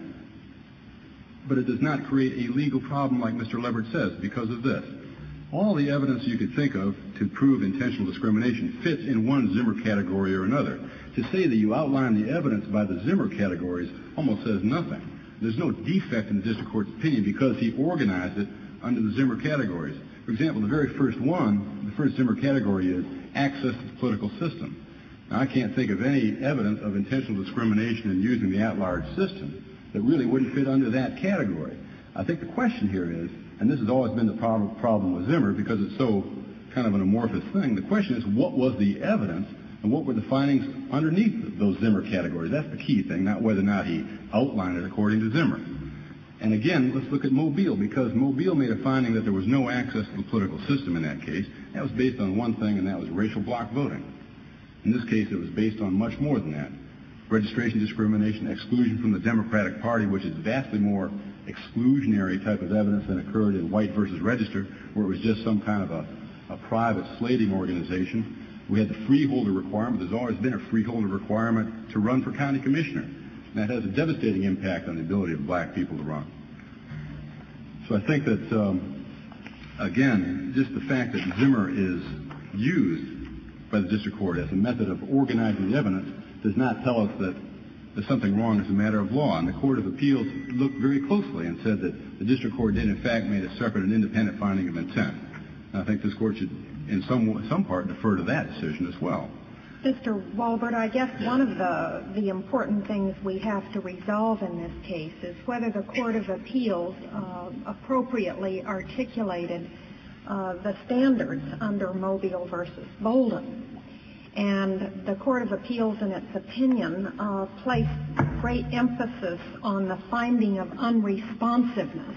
Speaker 6: But it does not create a legal problem like Mister Leverett says because of this. All the evidence you could think of to prove intentional discrimination fits in one Zimmer category or another. To say that you outline the evidence by the Zimmer categories almost says nothing. There's no defect in the district court's opinion because he organized it under the Zimmer categories. For example, the very first one, the first Zimmer category is access to the political system. Now, I can't think of any evidence of intentional discrimination in using the at-large system that really wouldn't fit under that category. I think the question here is, and this has always been the problem, problem with Zimmer because it's so kind of an amorphous thing, the question is what was the evidence and what were the findings underneath those Zimmer categories? That's the key thing, not whether or not he outlined it according to Zimmer. And again, let's look at Mobile, because Mobile made a finding that there was no access to the political system in that case. That was based on one thing, and that was racial bloc voting. In this case, it was based on much more than that. Registration discrimination, exclusion from the Democratic Party, which is vastly more exclusionary type of evidence than occurred in White versus Register, where it was just some kind of a, a private slating organization. We had the freeholder requirement. There's always been a freeholder requirement to run for county commissioner. And that has a devastating impact on the ability of black people to run. So I think that, um, again, just the fact that Zimmer is used by the district court as a method of organizing the evidence does not tell us that there's something wrong as a matter of law. And the Court of Appeals looked very closely and said that the district court did, in fact, make a separate and independent finding of intent. And I think this court should, in some some part, defer to that decision as well.
Speaker 4: Mister Walbert, I guess one of the, the important things we have to resolve in this case is whether the Court of Appeals uh, appropriately articulated uh, the standards under Mobile versus Bolden. And the Court of Appeals, in its opinion, uh, placed great emphasis on the finding of unresponsiveness.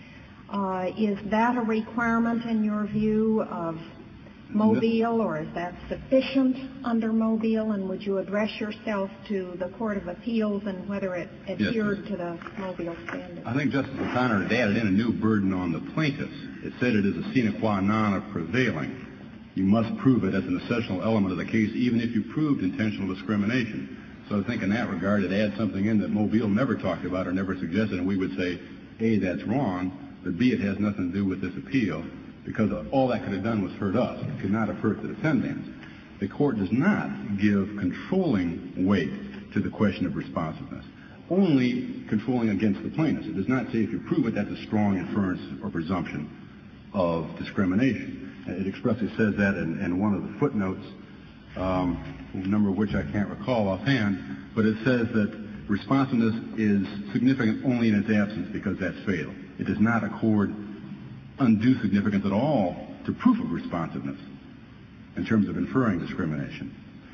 Speaker 4: Uh, is that a requirement in your view of Mobile, or is that sufficient under Mobile? And would you address yourself to the Court of Appeals and whether it adhered
Speaker 6: yes.
Speaker 4: to the Mobile standard?
Speaker 6: I think Justice O'Connor had added in a new burden on the plaintiffs. It said it is a sine qua non of prevailing. You must prove it as an essential element of the case, even if you proved intentional discrimination. So I think in that regard, it adds something in that Mobile never talked about or never suggested, and we would say, A, that's wrong, but B, it has nothing to do with this appeal, because all that could have done was hurt us. It could not have hurt the defendants. The court does not give controlling weight to the question of responsiveness, only controlling against the plaintiffs. It does not say if you prove it, that's a strong inference or presumption of discrimination. It expressly says that in, in one of the footnotes, um, a number of which I can't recall offhand, but it says that responsiveness is significant only in its absence because that's fatal. It does not accord undue significance at all to proof of responsiveness in terms of inferring discrimination.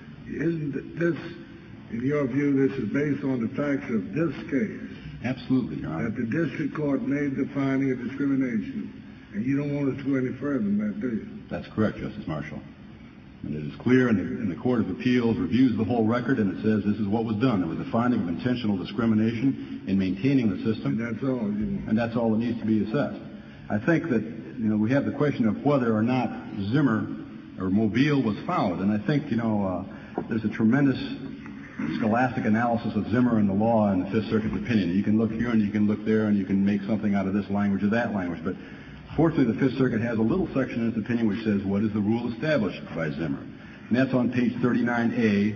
Speaker 5: Isn't this, in your view, this is based on the facts of this case?
Speaker 6: Absolutely, Your Honor.
Speaker 5: That the district court made the finding of discrimination, and you don't want us to go any further than that, do you?
Speaker 6: That's correct, Justice Marshall. And it is clear, and the, and the Court of Appeals reviews the whole record, and it says this is what was done. There was a finding of intentional discrimination in maintaining the system.
Speaker 5: And that's all. You
Speaker 6: And that's all that needs to be assessed. I think that, you know, we have the question of whether or not Zimmer or Mobile was followed. And I think, you know, uh, there's a tremendous scholastic analysis of Zimmer and the law in the Fifth Circuit's opinion. You can look here and you can look there and you can make something out of this language or that language. But fortunately, the Fifth Circuit has a little section in its opinion which says, what is the rule established by Zimmer? And that's on page thirty-nine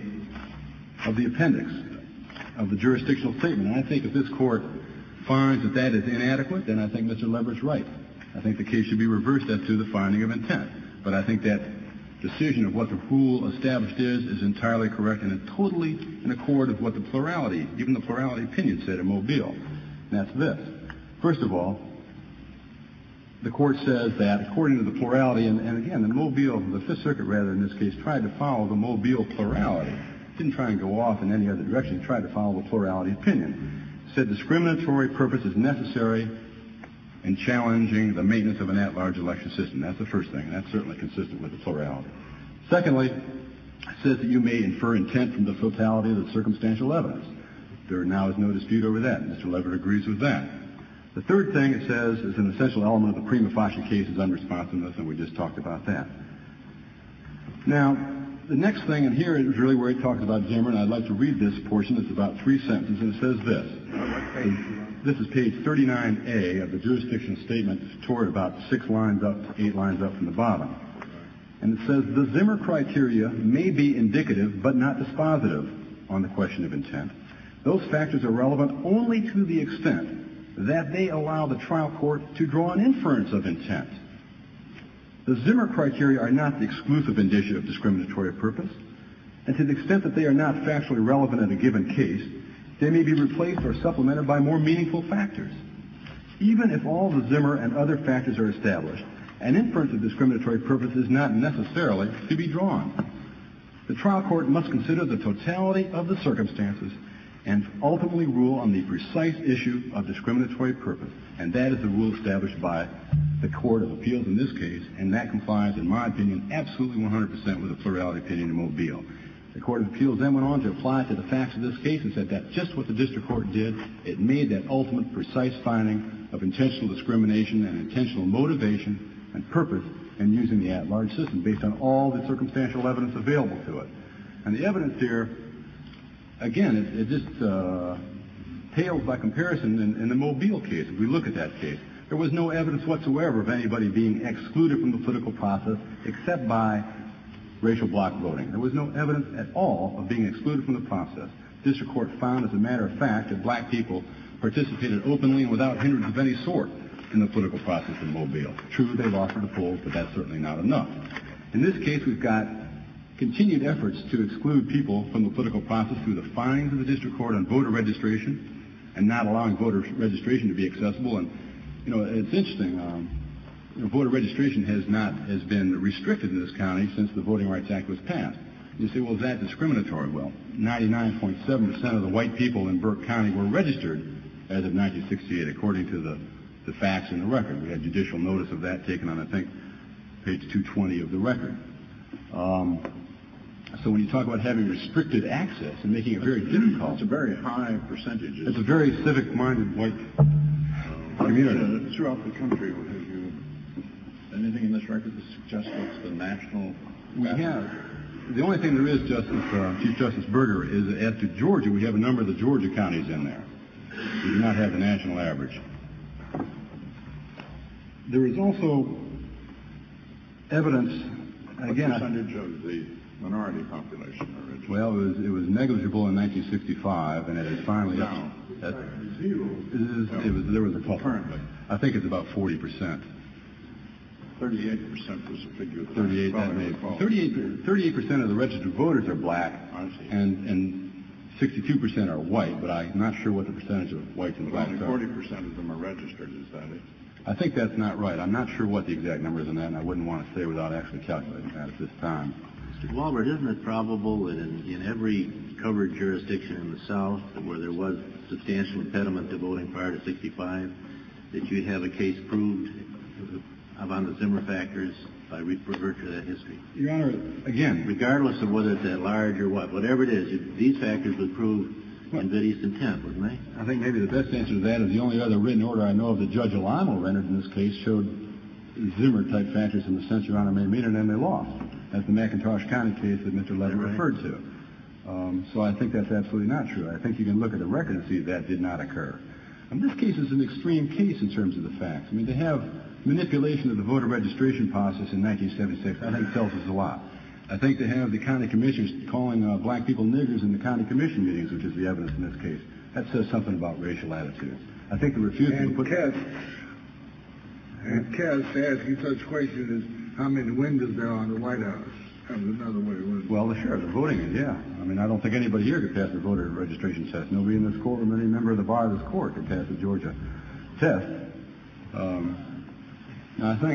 Speaker 6: A of the appendix of the jurisdictional statement. And I think if this court finds that that is inadequate, then I think Mister Leverett's right. I think the case should be reversed as to the finding of intent. But I think that decision of what the rule established is is entirely correct and totally in accord with what the plurality, even the plurality opinion said in Mobile. And that's this. First of all, the court says that according to the plurality, and, and again, the Mobile, the Fifth Circuit rather in this case, tried to follow the Mobile plurality. Didn't try and go off in any other direction. It tried to follow the plurality opinion. It said discriminatory purpose is necessary in challenging the maintenance of an at-large election system. That's the first thing, and that's certainly consistent with the plurality. Secondly, it says that you may infer intent from the totality of the circumstantial evidence. There now is no dispute over that. Mister Leverett agrees with that. The third thing it says is an essential element of the prima facie case is unresponsiveness, and we just talked about that. Now, the next thing, and here is really where it talks about Zimmer, and I'd like to read this portion. It's about three sentences, and it says this. This is page thirty-nine A of the jurisdictional statement, toward about six lines up, eight lines up from the bottom. And it says, the Zimmer criteria may be indicative but not dispositive on the question of intent. Those factors are relevant only to the extent that they allow the trial court to draw an inference of intent. The Zimmer criteria are not the exclusive indicia of discriminatory purpose, and to the extent that they are not factually relevant in a given case, they may be replaced or supplemented by more meaningful factors. Even if all the Zimmer and other factors are established, an inference of discriminatory purpose is not necessarily to be drawn. The trial court must consider the totality of the circumstances and ultimately rule on the precise issue of discriminatory purpose. And that is the rule established by the Court of Appeals in this case, and that complies, in my opinion, absolutely one hundred percent with the plurality opinion in Mobile. The Court of Appeals then went on to apply it to the facts of this case and said that's just what the district court did. It made that ultimate precise finding of intentional discrimination and intentional motivation and purpose in using the at-large system based on all the circumstantial evidence available to it. And the evidence here, again, it, it just uh, pales by comparison in, in the Mobile case. If we look at that case, There was no evidence whatsoever of anybody being excluded from the political process except by racial bloc voting. There was no evidence at all of being excluded from the process. The district court found, as a matter of fact, that black people participated openly and without hindrance of any sort in the political process in Mobile. True, they lost at the polls, but that's certainly not enough. In this case, we've got continued efforts to exclude people from the political process through the findings of the district court on voter registration and not allowing voter registration to be accessible. And, you know, it's interesting. Um, you know, voter registration has not has been restricted in this county since the Voting Rights Act was passed. You say, well, is that discriminatory? Well, ninety-nine point seven percent of the white people in Burke County were registered as of nineteen sixty-eight, according to the, the facts in the record. We had judicial notice of that taken on, I think, page two twenty of the record. Um, so when you talk about having restricted access and making it very difficult...
Speaker 1: It's a very high percentage.
Speaker 6: It's a very civic-minded white uh, community.
Speaker 1: Uh, throughout the country, have you anything in this record that suggests what's the national...
Speaker 6: We have... The only thing there is, Justice, uh, Chief Justice Berger, is that as to Georgia, we have a number of the Georgia counties in there. We do not have the national average. There is also evidence, again...
Speaker 1: What percentage of the minority population are registered?
Speaker 6: Well, it was, it was negligible in nineteen sixty-five, and it is finally...
Speaker 1: No.
Speaker 6: At, Zero. It is, no. It was, there was a couple.
Speaker 1: Currently.
Speaker 6: I think it's about forty percent.
Speaker 1: thirty-eight percent was the figure.
Speaker 6: thirty-eight, that may, thirty-eight, thirty-eight percent of the registered voters are black, and, and sixty-two percent are white, but I'm not sure what the percentage of whites and blacks
Speaker 1: only
Speaker 6: are.
Speaker 1: forty percent of them are registered, is that it?
Speaker 6: I think that's not right. I'm not sure what the exact number is on that, and I wouldn't want to say without actually calculating that at this time.
Speaker 7: Mister Walbert, isn't it probable that in, in every covered jurisdiction in the South where there was substantial impediment to voting prior to sixty-five, that you'd have a case proved on the Zimmer factors by virtue of that history?
Speaker 6: Your Honor, again...
Speaker 7: Regardless of whether it's at large or what, whatever it is, these factors would prove well, invidious intent, wouldn't they?
Speaker 6: I think maybe the best answer to that is the only other written order I know of that Judge Alamo rendered in this case showed Zimmer-type factors in the sense Your Honor may mean, and then they lost. That's the McIntosh County case that Mister Levin right. referred to. Um, so I think that's absolutely not true. I think you can look at the record and see that did not occur. And this case is an extreme case in terms of the facts. I mean, to have manipulation of the voter registration process in nineteen seventy-six, I think tells us a lot. I think to have the county commissioners calling uh, black people niggers in the county commission meetings, which is the evidence in this case, that says something about racial attitudes. I think the refusal
Speaker 5: and
Speaker 6: to put...
Speaker 5: Cass, and Cass asking such questions as how many windows there are in the White House. That was another way. Wasn't it?
Speaker 6: Well, the sheriff, the voting is, yeah. I mean, I don't think anybody here could pass the voter registration test. Nobody in this courtroom, any member of the bar of this court could pass the Georgia test. Um, I think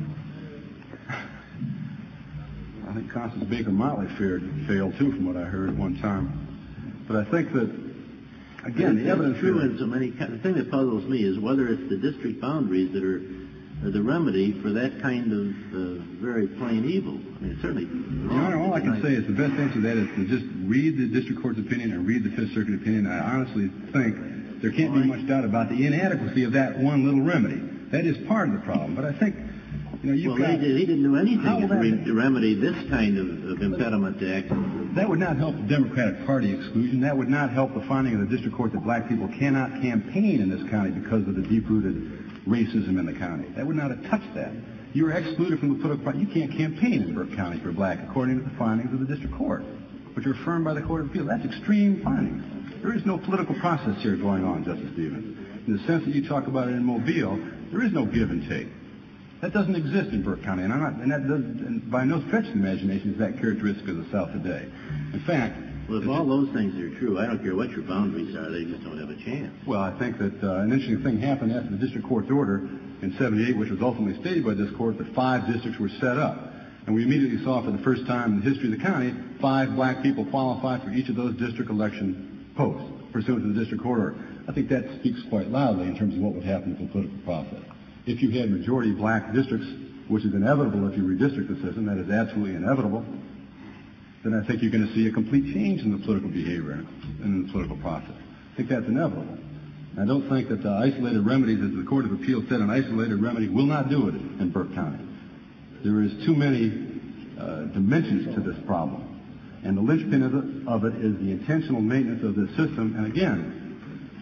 Speaker 6: I think Constance Baker Motley failed, failed too, from what I heard at one time. But I think that, again, the evidence...
Speaker 7: True in so many... The thing that puzzles me is whether it's the district boundaries that are the remedy for that kind of uh, very plain evil. I mean, certainly...
Speaker 6: Your Honor, all I can say is the best answer to that is to just read the district court's opinion and read the Fifth Circuit opinion. I honestly think there can't be much doubt about the inadequacy of that one little remedy. That is part of the problem. But I think, you know, you've
Speaker 7: well,
Speaker 6: got...
Speaker 7: Well, he, he didn't do anything to, re- to remedy this kind of, of impediment to access.
Speaker 6: That would not help the Democratic Party exclusion. That would not help the finding of the district court that black people cannot campaign in this county because of the deep-rooted racism in the county. That would not have touched that. You are excluded from the political party. You can't campaign in Burke County for black, according to the findings of the district court, which are affirmed by the Court of Appeal. That's extreme findings. There is no political process here going on, Justice Stevens. In the sense that you talk about it in Mobile, there is no give and take. That doesn't exist in Burke County, and, I'm not, and that does, and by no stretch of the imagination is that characteristic of the South today. In fact...
Speaker 7: Well, if all those things are true, I don't care what your boundaries are, they just don't have a chance.
Speaker 6: Well, I think that uh, an interesting thing happened after the district court's order in seventy-eight, which was ultimately stated by this court, that five districts were set up. And we immediately saw for the first time in the history of the county, five black people qualified for each of those district election posts, pursuant to the district court order. I think that speaks quite loudly in terms of what would happen to the political process. If you had majority black districts, which is inevitable if you redistrict the system, that is absolutely inevitable, then I think you're going to see a complete change in the political behavior in the political process. I think that's inevitable. I don't think that the isolated remedies, as the Court of Appeal said, an isolated remedy will not do it in Burke County. There is too many uh, dimensions to this problem. And the linchpin of it, of it is the intentional maintenance of this system. And again,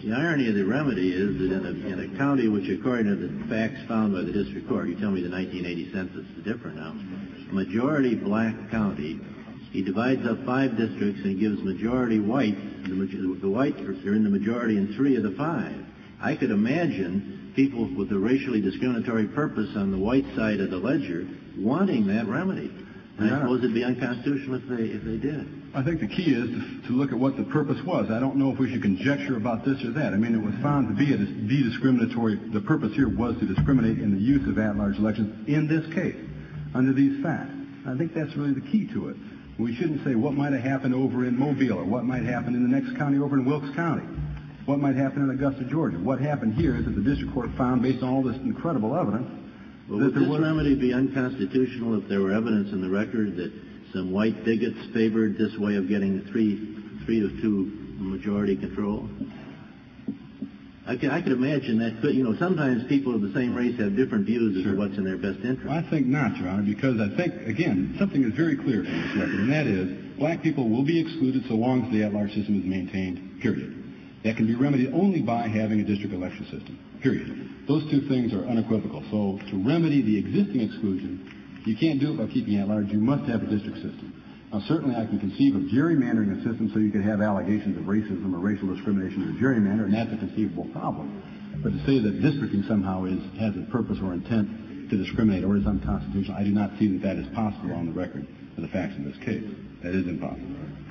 Speaker 7: The irony of the remedy is that in a, in a county which, according to the facts found by the district court, you tell me the nineteen eighty census is different now, majority black county, he divides up five districts and gives majority white. The, the whites are in the majority in three of the five. I could imagine people with a racially discriminatory purpose on the white side of the ledger wanting that remedy. And I suppose it'd be unconstitutional if they if they did.
Speaker 6: I think the key is to, to look at what the purpose was. I don't know if we should conjecture about this or that. I mean, it was found to be a be discriminatory. The purpose here was to discriminate in the use of at-large elections in this case, under these facts. I think that's really the key to it. We shouldn't say what might have happened over in Mobile or what might happen in the next county over in Wilkes County. What might happen in Augusta, Georgia. What happened here is that the district court found, based on all this incredible evidence,
Speaker 7: well,
Speaker 6: that
Speaker 7: would
Speaker 6: there
Speaker 7: this
Speaker 6: was...
Speaker 7: remedy be unconstitutional if there were evidence in the record that some white bigots favored this way of getting three, three to two majority control? I can, I could imagine that, but, you know, sometimes people of the same race have different views as
Speaker 6: Sure.
Speaker 7: to what's in their best interest.
Speaker 6: Well, I think not, Your Honor, because I think, again, something is very clear from this record, and that is black people will be excluded so long as the at-large system is maintained, period. That can be remedied only by having a district election system, period. Those two things are unequivocal. So to remedy the existing exclusion, you can't do it by keeping at-large. You must have a district system. Now, certainly I can conceive of gerrymandering a system so you can have allegations of racism or racial discrimination in a gerrymander, and that's a conceivable problem. But to say that districting somehow is has a purpose or intent to discriminate or is unconstitutional, I do not see that that is possible on the record of the facts in this case. That is impossible.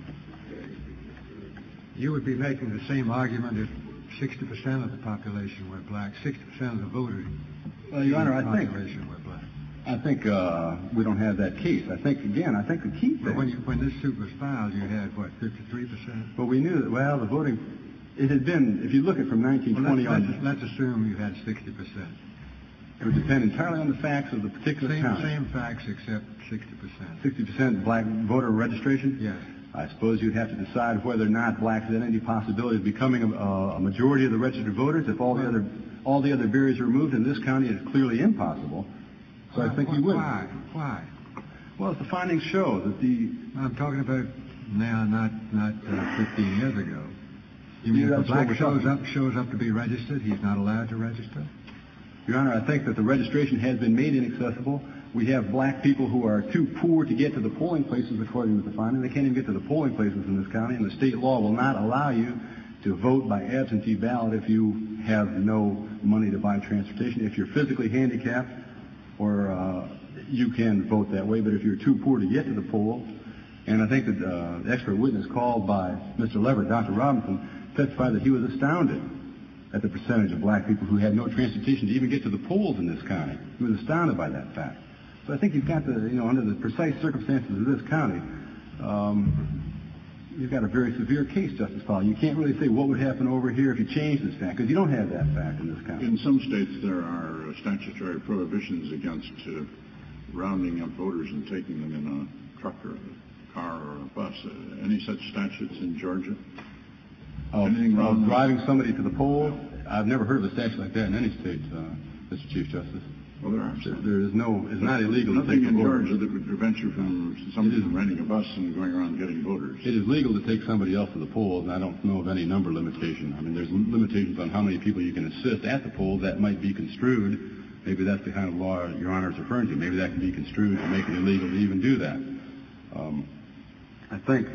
Speaker 9: You would be making the same argument if sixty percent of the population were black, sixty percent of the voters
Speaker 6: well, Your Honor, I think,
Speaker 9: population were black.
Speaker 6: I think uh, we don't have that case. I think, again, I think the key thing...
Speaker 9: But when, you, when this suit was filed, you had, what, fifty-three percent?
Speaker 6: Well, we knew that, well, the voting, it had been, if you look at from nineteen twenty
Speaker 9: well, let's,
Speaker 6: on...
Speaker 9: let's, let's assume you had sixty percent.
Speaker 6: It would depend entirely on the facts of the particular
Speaker 9: same,
Speaker 6: county.
Speaker 9: Same facts except sixty percent.
Speaker 6: sixty percent black voter registration?
Speaker 9: Yes.
Speaker 6: I suppose you'd have to decide whether or not blacks had any possibility of becoming a, a majority of the registered voters if all the other all the other barriers are removed. In this county, it's clearly impossible. So
Speaker 9: why,
Speaker 6: I think
Speaker 9: why,
Speaker 6: you would.
Speaker 9: Why? Why?
Speaker 6: Well, as the findings show that the...
Speaker 9: I'm talking about now, not not uh, fifteen years ago. You mean
Speaker 6: Yeah,
Speaker 9: if a black
Speaker 6: what we're
Speaker 9: shows
Speaker 6: talking.
Speaker 9: up shows up to be registered, he's not allowed to register?
Speaker 6: Your Honor, I think that the registration has been made inaccessible. We have black people who are too poor to get to the polling places, according to the finding. They can't even get to the polling places in this county, and the state law will not allow you to vote by absentee ballot if you have no money to buy transportation. If you're physically handicapped, or uh, you can vote that way, but if you're too poor to get to the poll, and I think that uh, the expert witness called by Mister Leverett, Doctor Robinson, testified that he was astounded at the percentage of black people who had no transportation to even get to the polls in this county. He was astounded by that fact. So I think you've got to, you know, under the precise circumstances of this county, um, you've got a very severe case, Justice Powell. You can't really say what would happen over here if you change this fact, because you don't have that fact in this county.
Speaker 1: In some states, there are uh, statutory prohibitions against uh, rounding up voters and taking them in a truck or a car or a bus. Uh, any such statutes in Georgia?
Speaker 6: Oh,
Speaker 1: Anything wrong?
Speaker 6: uh, driving somebody to the poll? I've never heard of a statute like that in any state, uh, Mister Chief Justice.
Speaker 1: Well, there are.
Speaker 6: There, there is no, it's not illegal to
Speaker 1: Nothing
Speaker 6: take
Speaker 1: in
Speaker 6: a voter.
Speaker 1: Georgia that would prevent you from somebody from renting a bus and going around getting voters.
Speaker 6: It is legal to take somebody else to the polls, and I don't know of any number limitation. I mean, there's limitations on how many people you can assist at the polls. That might be construed. Maybe that's the kind of law Your Honor is referring to. Maybe that can be construed to make it illegal to even do that. Um, I think...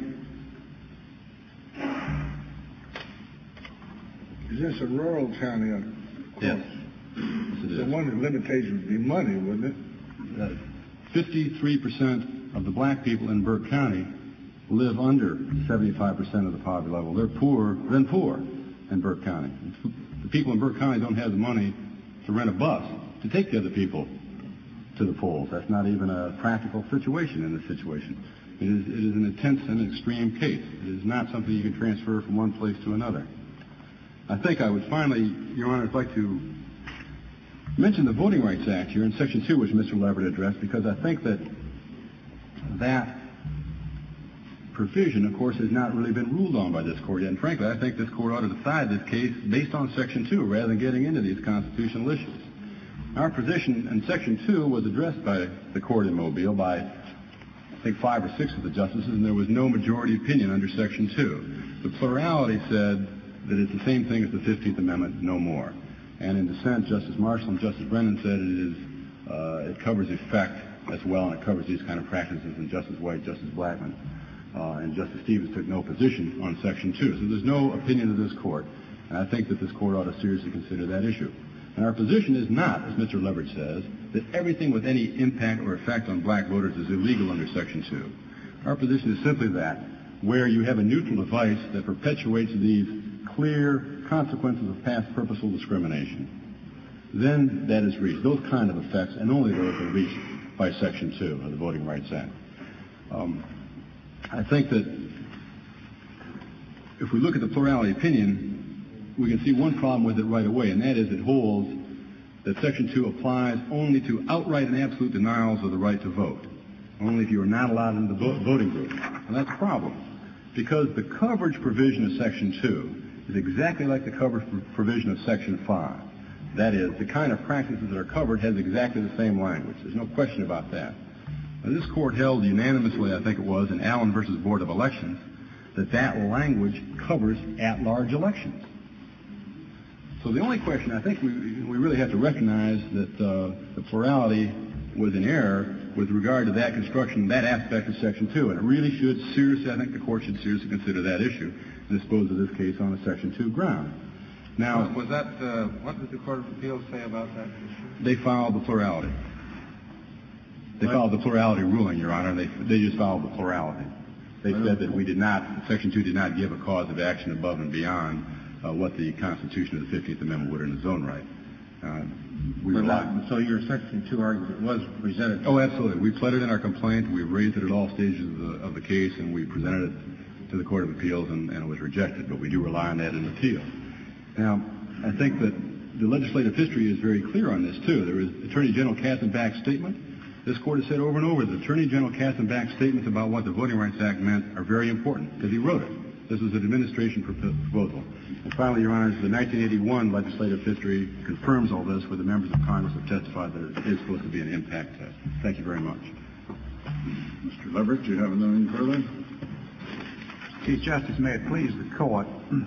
Speaker 5: Is this a rural county? Of
Speaker 6: Yes.
Speaker 5: course.
Speaker 6: Yes, it
Speaker 5: So
Speaker 6: is.
Speaker 5: one of the limitations would be money, wouldn't it?
Speaker 6: Uh, fifty-three percent of the black people in Burke County live under seventy-five percent of the poverty level. They're poor, then poor in Burke County. The people in Burke County don't have the money to rent a bus to take the other people to the polls. That's not even a practical situation in this situation. It is, it is an intense and extreme case. It is not something you can transfer from one place to another. I think I would finally, Your Honor, like to mention the Voting Rights Act here in Section two, which Mister Leverett addressed, because I think that that provision, of course, has not really been ruled on by this Court yet. And frankly, I think this Court ought to decide this case based on Section two rather than getting into these constitutional issues. Our position in Section two was addressed by the Court in Mobile by, I think, five or six of the justices, and there was no majority opinion under Section two. The plurality said that it's the same thing as the fifteenth Amendment, no more. And in dissent, Justice Marshall and Justice Brennan said it is uh, it covers effect as well, and it covers these kind of practices. And Justice White, Justice Blackmun, uh, and Justice Stevens took no position on Section two. So there's no opinion of this court, and I think that this court ought to seriously consider that issue. And our position is not, as Mister Leverage says, that everything with any impact or effect on black voters is illegal under Section two. Our position is simply that where you have a neutral device that perpetuates these clear consequences of past purposeful discrimination, then that is reached. Those kind of effects, and only those, are reached by Section two of the Voting Rights Act. Um, I think that if we look at the plurality opinion, we can see one problem with it right away, and that is it holds that Section two applies only to outright and absolute denials of the right to vote, only if you are not allowed into the vo- voting group. And that's a problem, because the coverage provision of Section two is exactly like the coverage provision of Section five. That is, the kind of practices that are covered has exactly the same language. There's no question about that. Now, this court held unanimously, I think it was, in Allen versus Board of Elections, that that language covers at-large elections. So the only question, I think we, we really have to recognize that uh, the plurality was in error with regard to that construction, that aspect of Section two, and it really should seriously, I think the court should seriously consider that issue and dispose of this case on a Section two ground. Now,
Speaker 3: was that, uh, what did the Court of Appeals say about that issue?
Speaker 6: They filed the plurality. They
Speaker 3: what?
Speaker 6: filed the plurality ruling, Your Honor. They, they just filed the plurality. They said that we did not, Section two did not give a cause of action above and beyond uh, what the Constitution of the fifteenth Amendment would in its own right. Uh, we
Speaker 3: but
Speaker 6: relied.
Speaker 3: That, so your Section two argument was presented?
Speaker 6: Oh, absolutely. We pled it in our complaint. We raised it at all stages of the, of the case, and we presented it to the Court of Appeals, and, and it was rejected. But we do rely on that in appeal. Now, I think that the legislative history is very clear on this, too. There is Attorney General Katzenbach's statement. This Court has said over and over that Attorney General Katzenbach's statements about what the Voting Rights Act meant are very important, because he wrote it. This is an administration proposal. And finally, Your Honors, the nineteen eighty-one legislative history confirms all this, where the members of Congress have testified that it is supposed to be an impact test. Thank you very much.
Speaker 1: Mister Leverett, do you have anything further?
Speaker 2: Chief Justice, may it please the Court,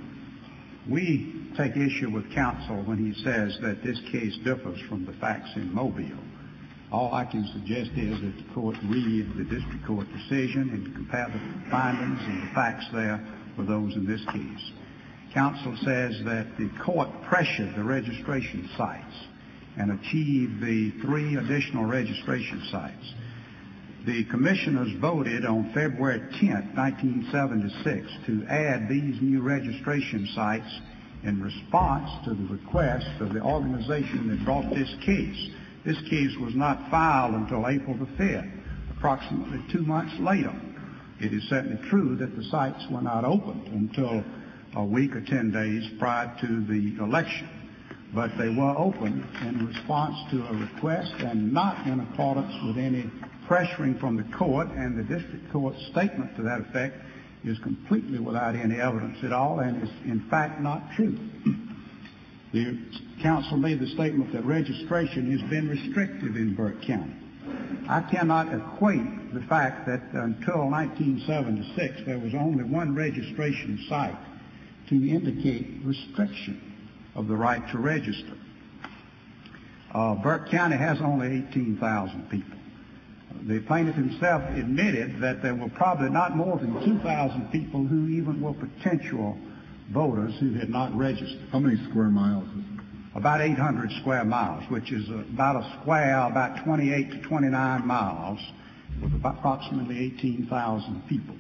Speaker 2: we take issue with counsel when he says that this case differs from the facts in Mobile. All I can suggest is that the Court read the district court decision and compare the findings and the facts there with those in this case. Counsel says that the Court pressured the registration sites and achieved the three additional registration sites. The commissioners voted on February tenth, nineteen seventy-six, to add these new registration sites in response to the request of the organization that brought this case. This case was not filed until April the fifth, approximately two months later. It is certainly true that the sites were not opened until a week or ten days prior to the election, but they were opened in response to a request and not in accordance with any pressuring from the court, and the district court's statement to that effect is completely without any evidence at all and is in fact not true. The counsel made the statement that registration has been restrictive in Burke County. I cannot equate the fact that until nineteen seventy-six there was only one registration site to indicate restriction of the right to register. Uh, Burke County has only eighteen thousand people. The plaintiff himself admitted that there were probably not more than two thousand people who even were potential voters who had not registered.
Speaker 8: How many square miles is it?
Speaker 2: About eight hundred square miles, which is about a square, about twenty-eight to twenty-nine miles, with about approximately eighteen thousand people.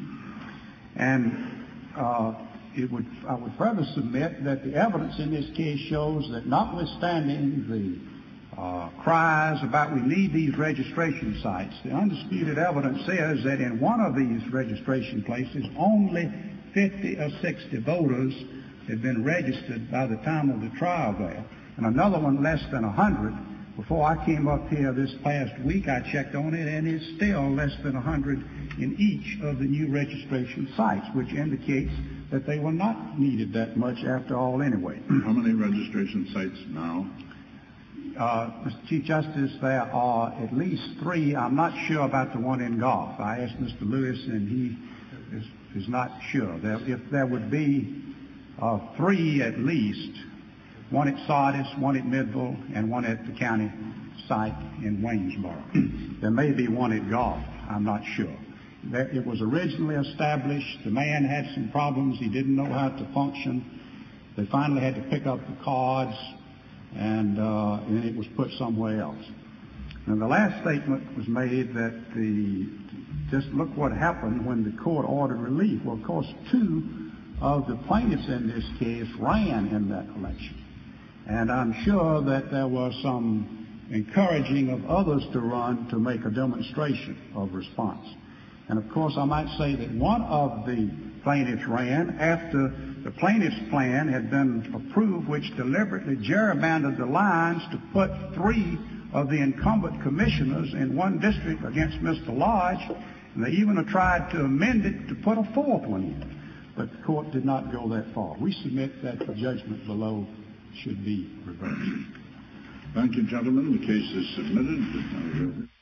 Speaker 2: And uh, it would, I would further submit that the evidence in this case shows that notwithstanding the Uh, cries about we need these registration sites, the undisputed evidence says that in one of these registration places only fifty or sixty voters had been registered by the time of the trial there, and another one less than one hundred. Before I came up here this past week, I checked on it, and it's still less than one hundred in each of the new registration sites, which indicates that they were not needed that much after all anyway.
Speaker 1: How many registration sites now?
Speaker 2: Uh, Mister Chief Justice, there are at least three. I'm not sure about the one in Goff. I asked Mister Lewis, and he is, is not sure. There, if there would be of three at least, one at Sardis, one at Midville, and one at the county site in Waynesboro. There may be one at Gulf, I'm not sure. There, it was originally established. The man had some problems. He didn't know how to function. They finally had to pick up the cards, and, uh, and it was put somewhere else. And the last statement was made that the, just look what happened when the court ordered relief. Well, of course, two of the plaintiffs in this case ran in that election. And I'm sure that there was some encouraging of others to run to make a demonstration of response. And of course, I might say that one of the plaintiffs ran after the plaintiff's plan had been approved, which deliberately gerrymandered the lines to put three of the incumbent commissioners in one district against Mister Lodge, and they even tried to amend it to put a fourth one in. But the court did not go that far. We submit that the judgment below should be reversed.
Speaker 1: Thank you, gentlemen. The case is submitted.